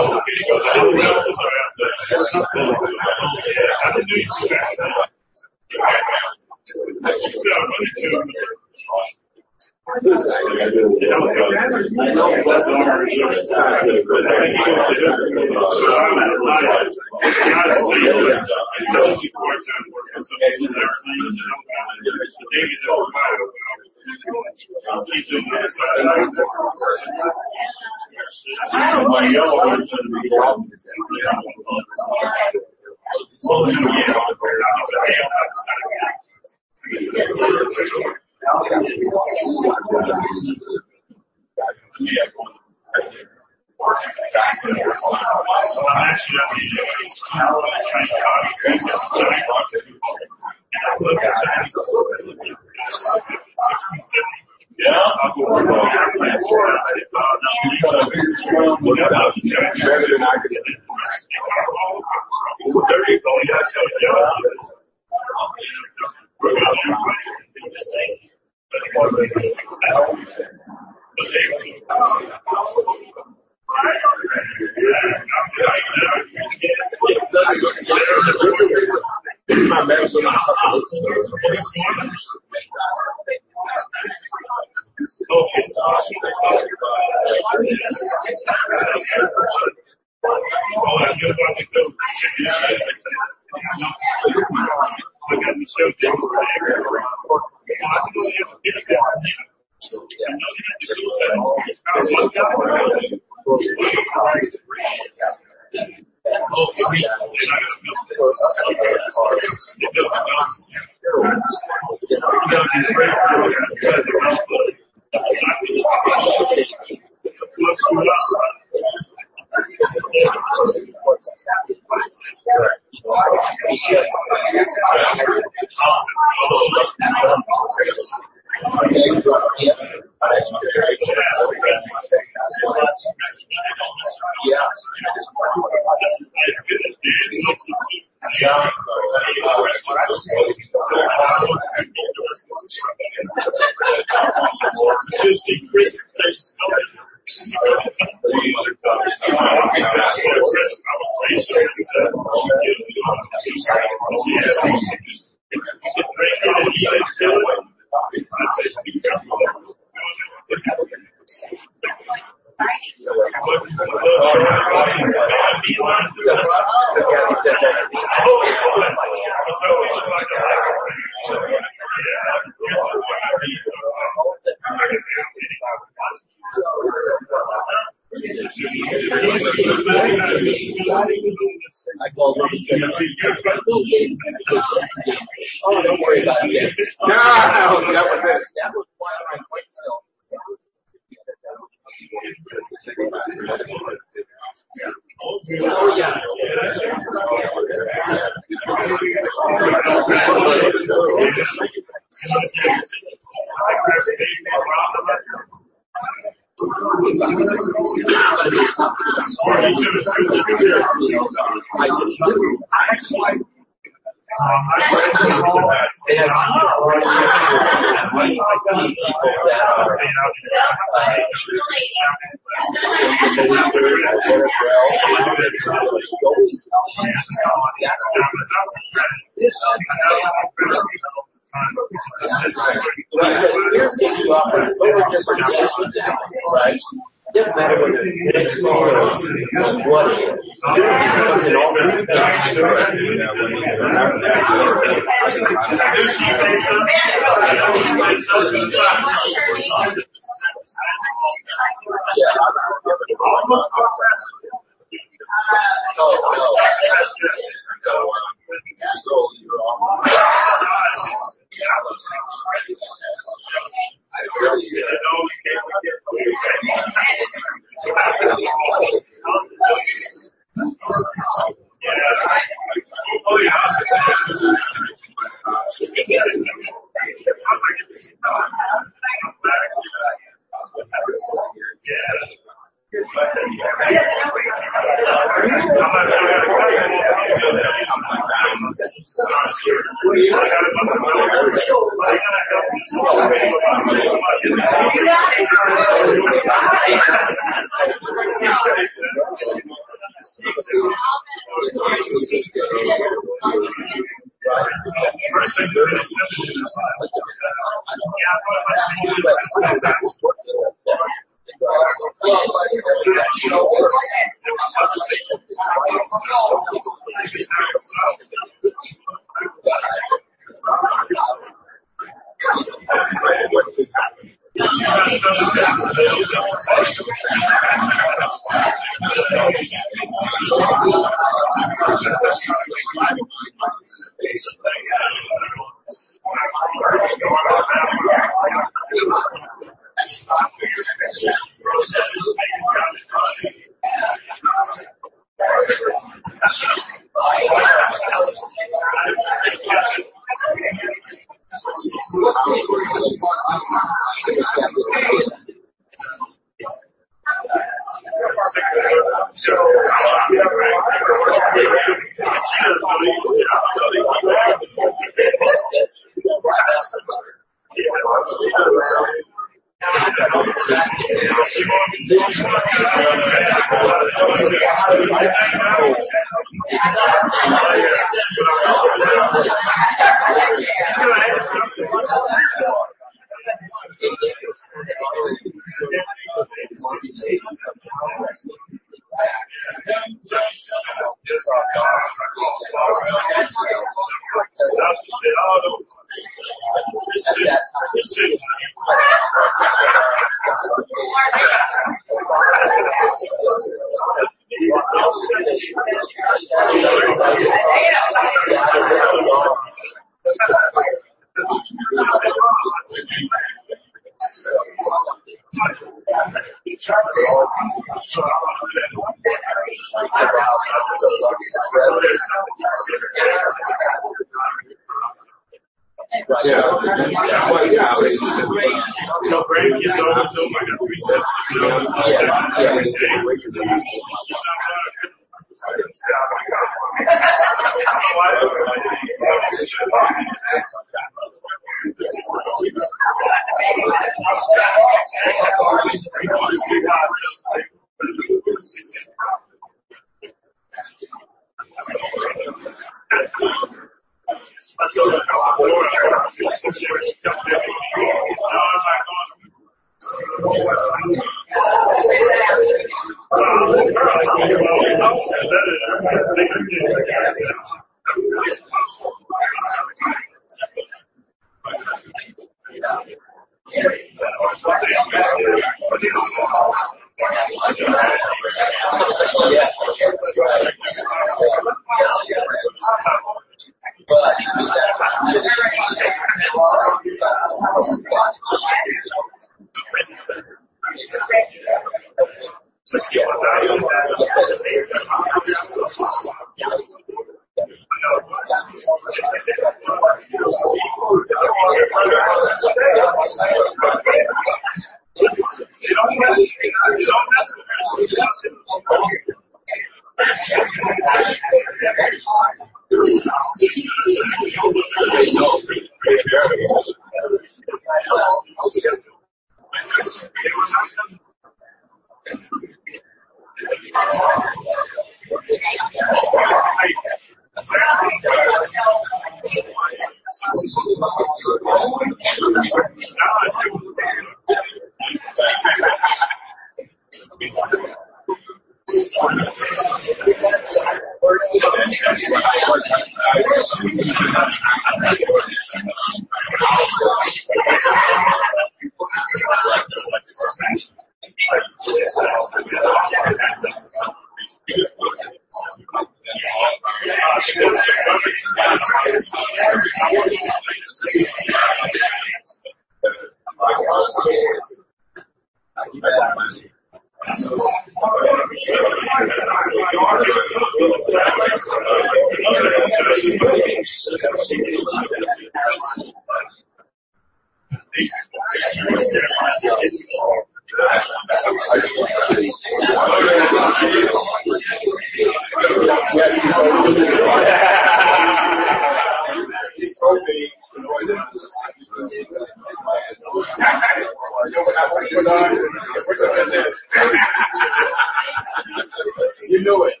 You know it.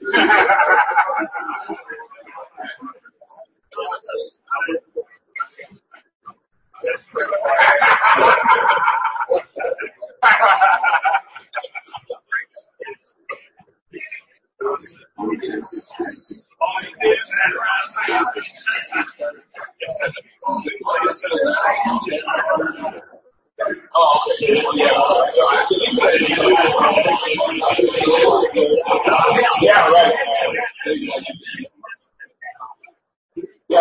Yeah, right. Yeah.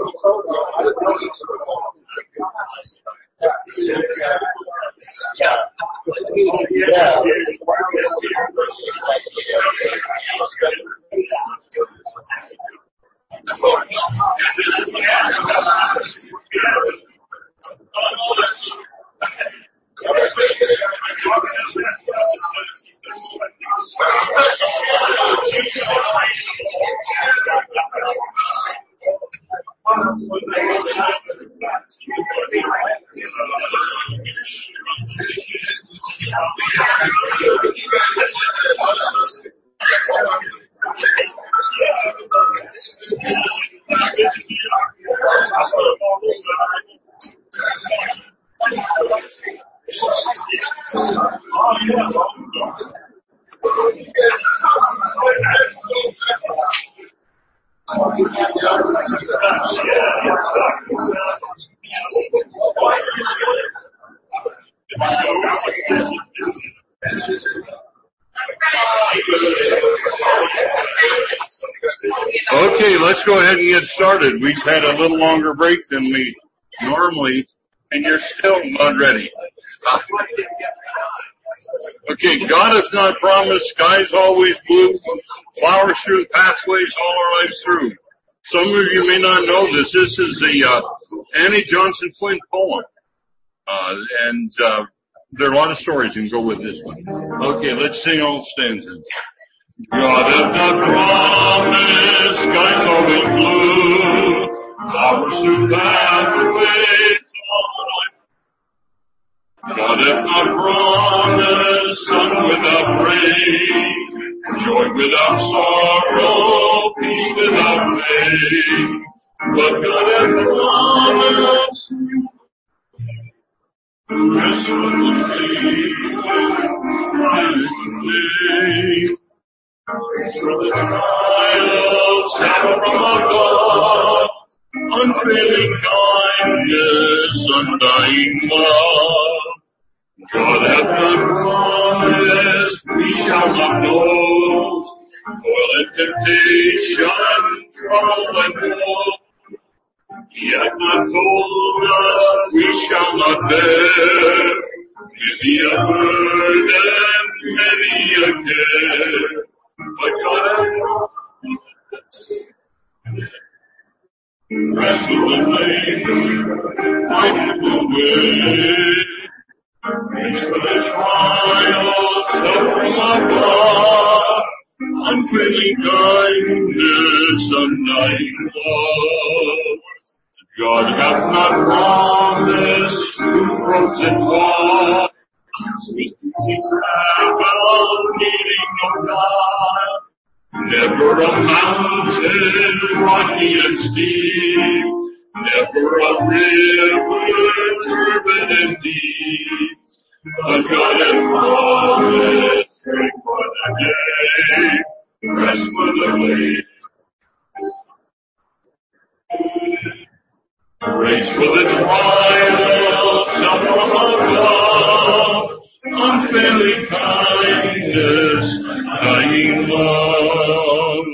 Okay, let's go ahead and get started. We've had a little longer break than we normally, and you're still not ready. Okay, God has not promised skies always blue, flowers through pathways all our lives through. Some of you may not know this. This is the Annie Johnson Flint poem. And there are a lot of stories that can go with this one. Okay, let's sing all stanzas. God hath not promised skies always blue, flowers through pathways all our life. God hath not promised sun without rain, joy without sorrow, peace without pain. But God hath promised rest from the pain, for the trials that from above, unfailing kindness, undying love. God hath not promised we shall not know toil and temptation, trouble and woe. He hath not told us we shall not bear many a burden, many a care. But God hath promised rest in the lane, light in the way. Grace for the trials that from above, unfailing kindness, undying love. God hath not promised roads and walls, easy travel, needing no guide. Never a mountain rocky and steep, never a river turbid and deep. But God hath promised strength for the day, rest for the way. Grace for the trials up from above, unfailing kindness, dying love.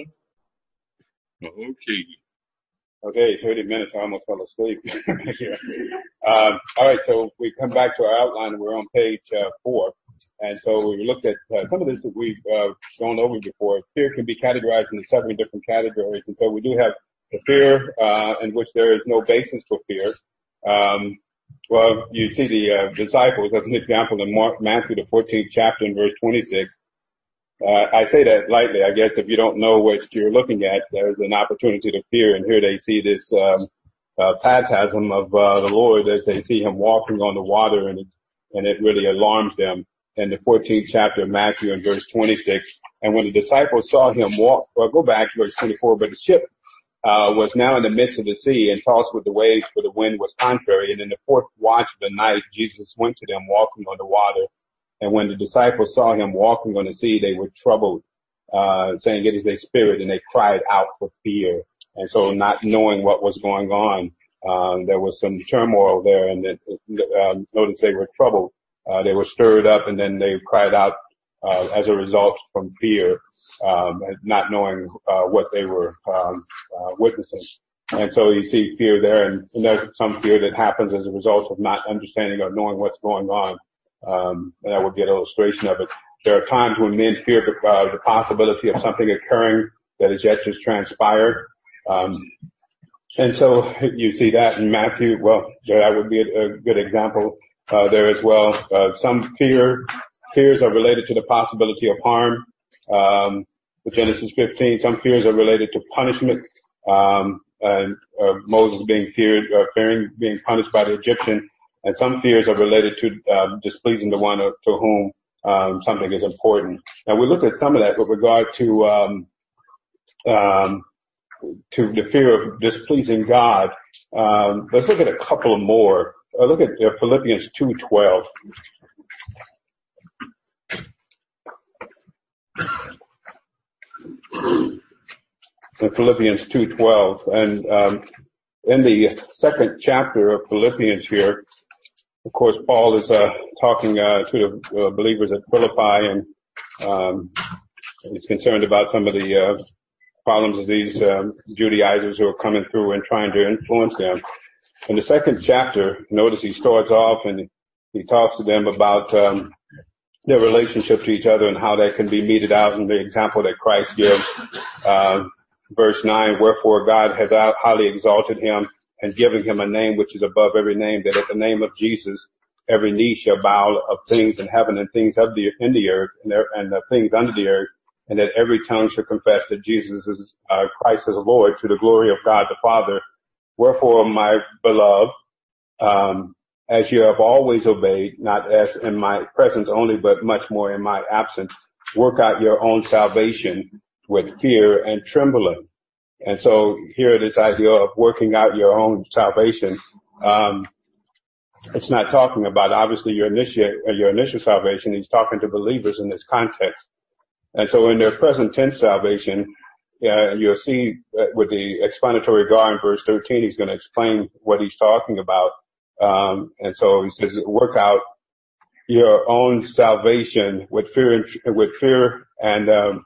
Okay, 30 minutes, I almost fell asleep. All right, so we come back to our outline, and we're on page 4. And so we looked at some of this that we've gone over before. Fear can be categorized into 7 different categories. And so we do have the fear in which there is no basis for fear. Well, you see the disciples as an example in Matthew, the 14th chapter, in verse 26. I say that lightly. I guess if you don't know what you're looking at, there's an opportunity to fear. And here they see this phantasm of the Lord as they see him walking on the water, and it really alarms them. In the 14th chapter of Matthew, in verse 26, and when the disciples saw him walk, well, go back to verse 24, but the ship was now in the midst of the sea and tossed with the waves, for the wind was contrary. And in the 4th watch of the night, Jesus went to them walking on the water. And when the disciples saw him walking on the sea, they were troubled, saying, "It is a spirit," and they cried out for fear. And so, not knowing what was going on, there was some turmoil there, and notice they were troubled. They were stirred up, and then they cried out as a result from fear, not knowing what they were witnessing. And so you see fear there, and there's some fear that happens as a result of not understanding or knowing what's going on. And that would be an illustration of it. There are times when men fear the possibility of something occurring that is yet to transpire. And so you see that in Matthew. Well, that would be a good example there as well. Some fears are related to the possibility of harm. With Genesis 15, some fears are related to punishment. And Moses fearing being punished by the Egyptian. And some fears are related to displeasing the one to whom something is important. Now we look at some of that with regard to the fear of displeasing God. Let's look at a couple more. Look at Philippians 2:12. Philippians 2:12, and in the 2nd chapter of Philippians here, of course, Paul is talking to the believers at Philippi, and he's concerned about some of the problems of these Judaizers who are coming through and trying to influence them. In the 2nd chapter, notice he starts off and he talks to them about their relationship to each other and how that can be meted out in the example that Christ gives. Verse 9, wherefore God has highly exalted him and given him a name which is above every name, that at the name of Jesus every knee shall bow of things in heaven and things in the earth and the things under the earth, and that every tongue shall confess that Jesus is Christ is Lord, to the glory of God the Father. Wherefore, my beloved, as you have always obeyed, not as in my presence only, but much more in my absence, work out your own salvation with fear and trembling. And so here, this idea of working out your own salvation, it's not talking about obviously your initial salvation. He's talking to believers in this context. And so in their present tense salvation, you'll see with the explanatory guard in verse 13, he's going to explain what he's talking about. And so he says, work out your own salvation with fear and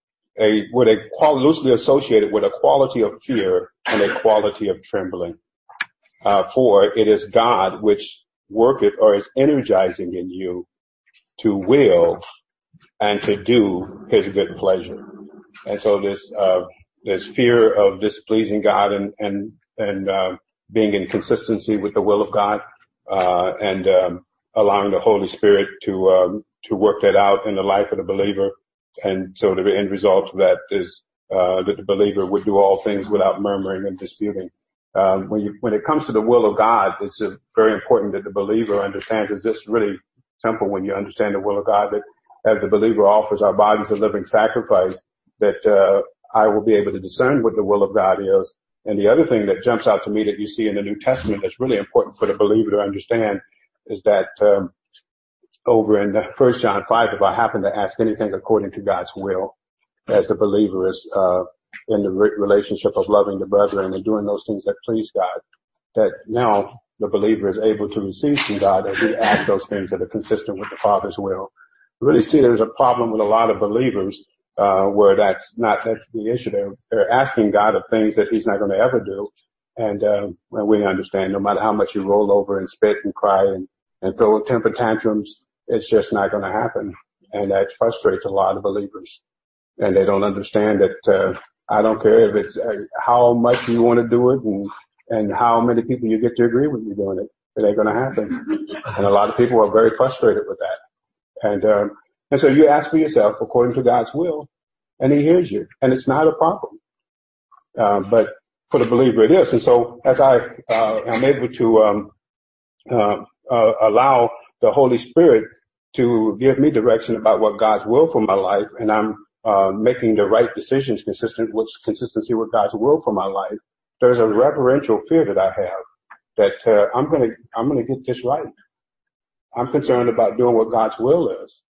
loosely associated with a quality of fear and a quality of trembling. For it is God which worketh or is energizing in you to will and to do his good pleasure. And so this fear of displeasing God and being in consistency with the will of God, and allowing the Holy Spirit to work that out in the life of the believer. And so the end result of that is that the believer would do all things without murmuring and disputing. When it comes to the will of God, it's very important that the believer understands. It's just really simple when you understand the will of God, that as the believer offers our bodies a living sacrifice, that I will be able to discern what the will of God is. And the other thing that jumps out to me that you see in the New Testament that's really important for the believer to understand is that over in 1 John 5, if I happen to ask anything according to God's will, as the believer is in the relationship of loving the brethren and doing those things that please God, that now the believer is able to receive from God as we ask those things that are consistent with the Father's will. We really see there's a problem with a lot of believers where that's the issue. They're asking God of things that he's not going to ever do. And we understand no matter how much you roll over and spit and cry and throw temper tantrums, it's just not going to happen. And that frustrates a lot of believers. And they don't understand that I don't care if it's how much you want to do it and how many people you get to agree with you doing it. It ain't going to happen. And a lot of people are very frustrated with that. And so you ask for yourself according to God's will, and he hears you. And it's not a problem. But for the believer it is. And so as I am able to allow the Holy Spirit to give me direction about what God's will for my life, and I'm making the right decisions consistency with God's will for my life, there's a reverential fear that I have that I'm gonna get this right. I'm concerned about doing what God's will is.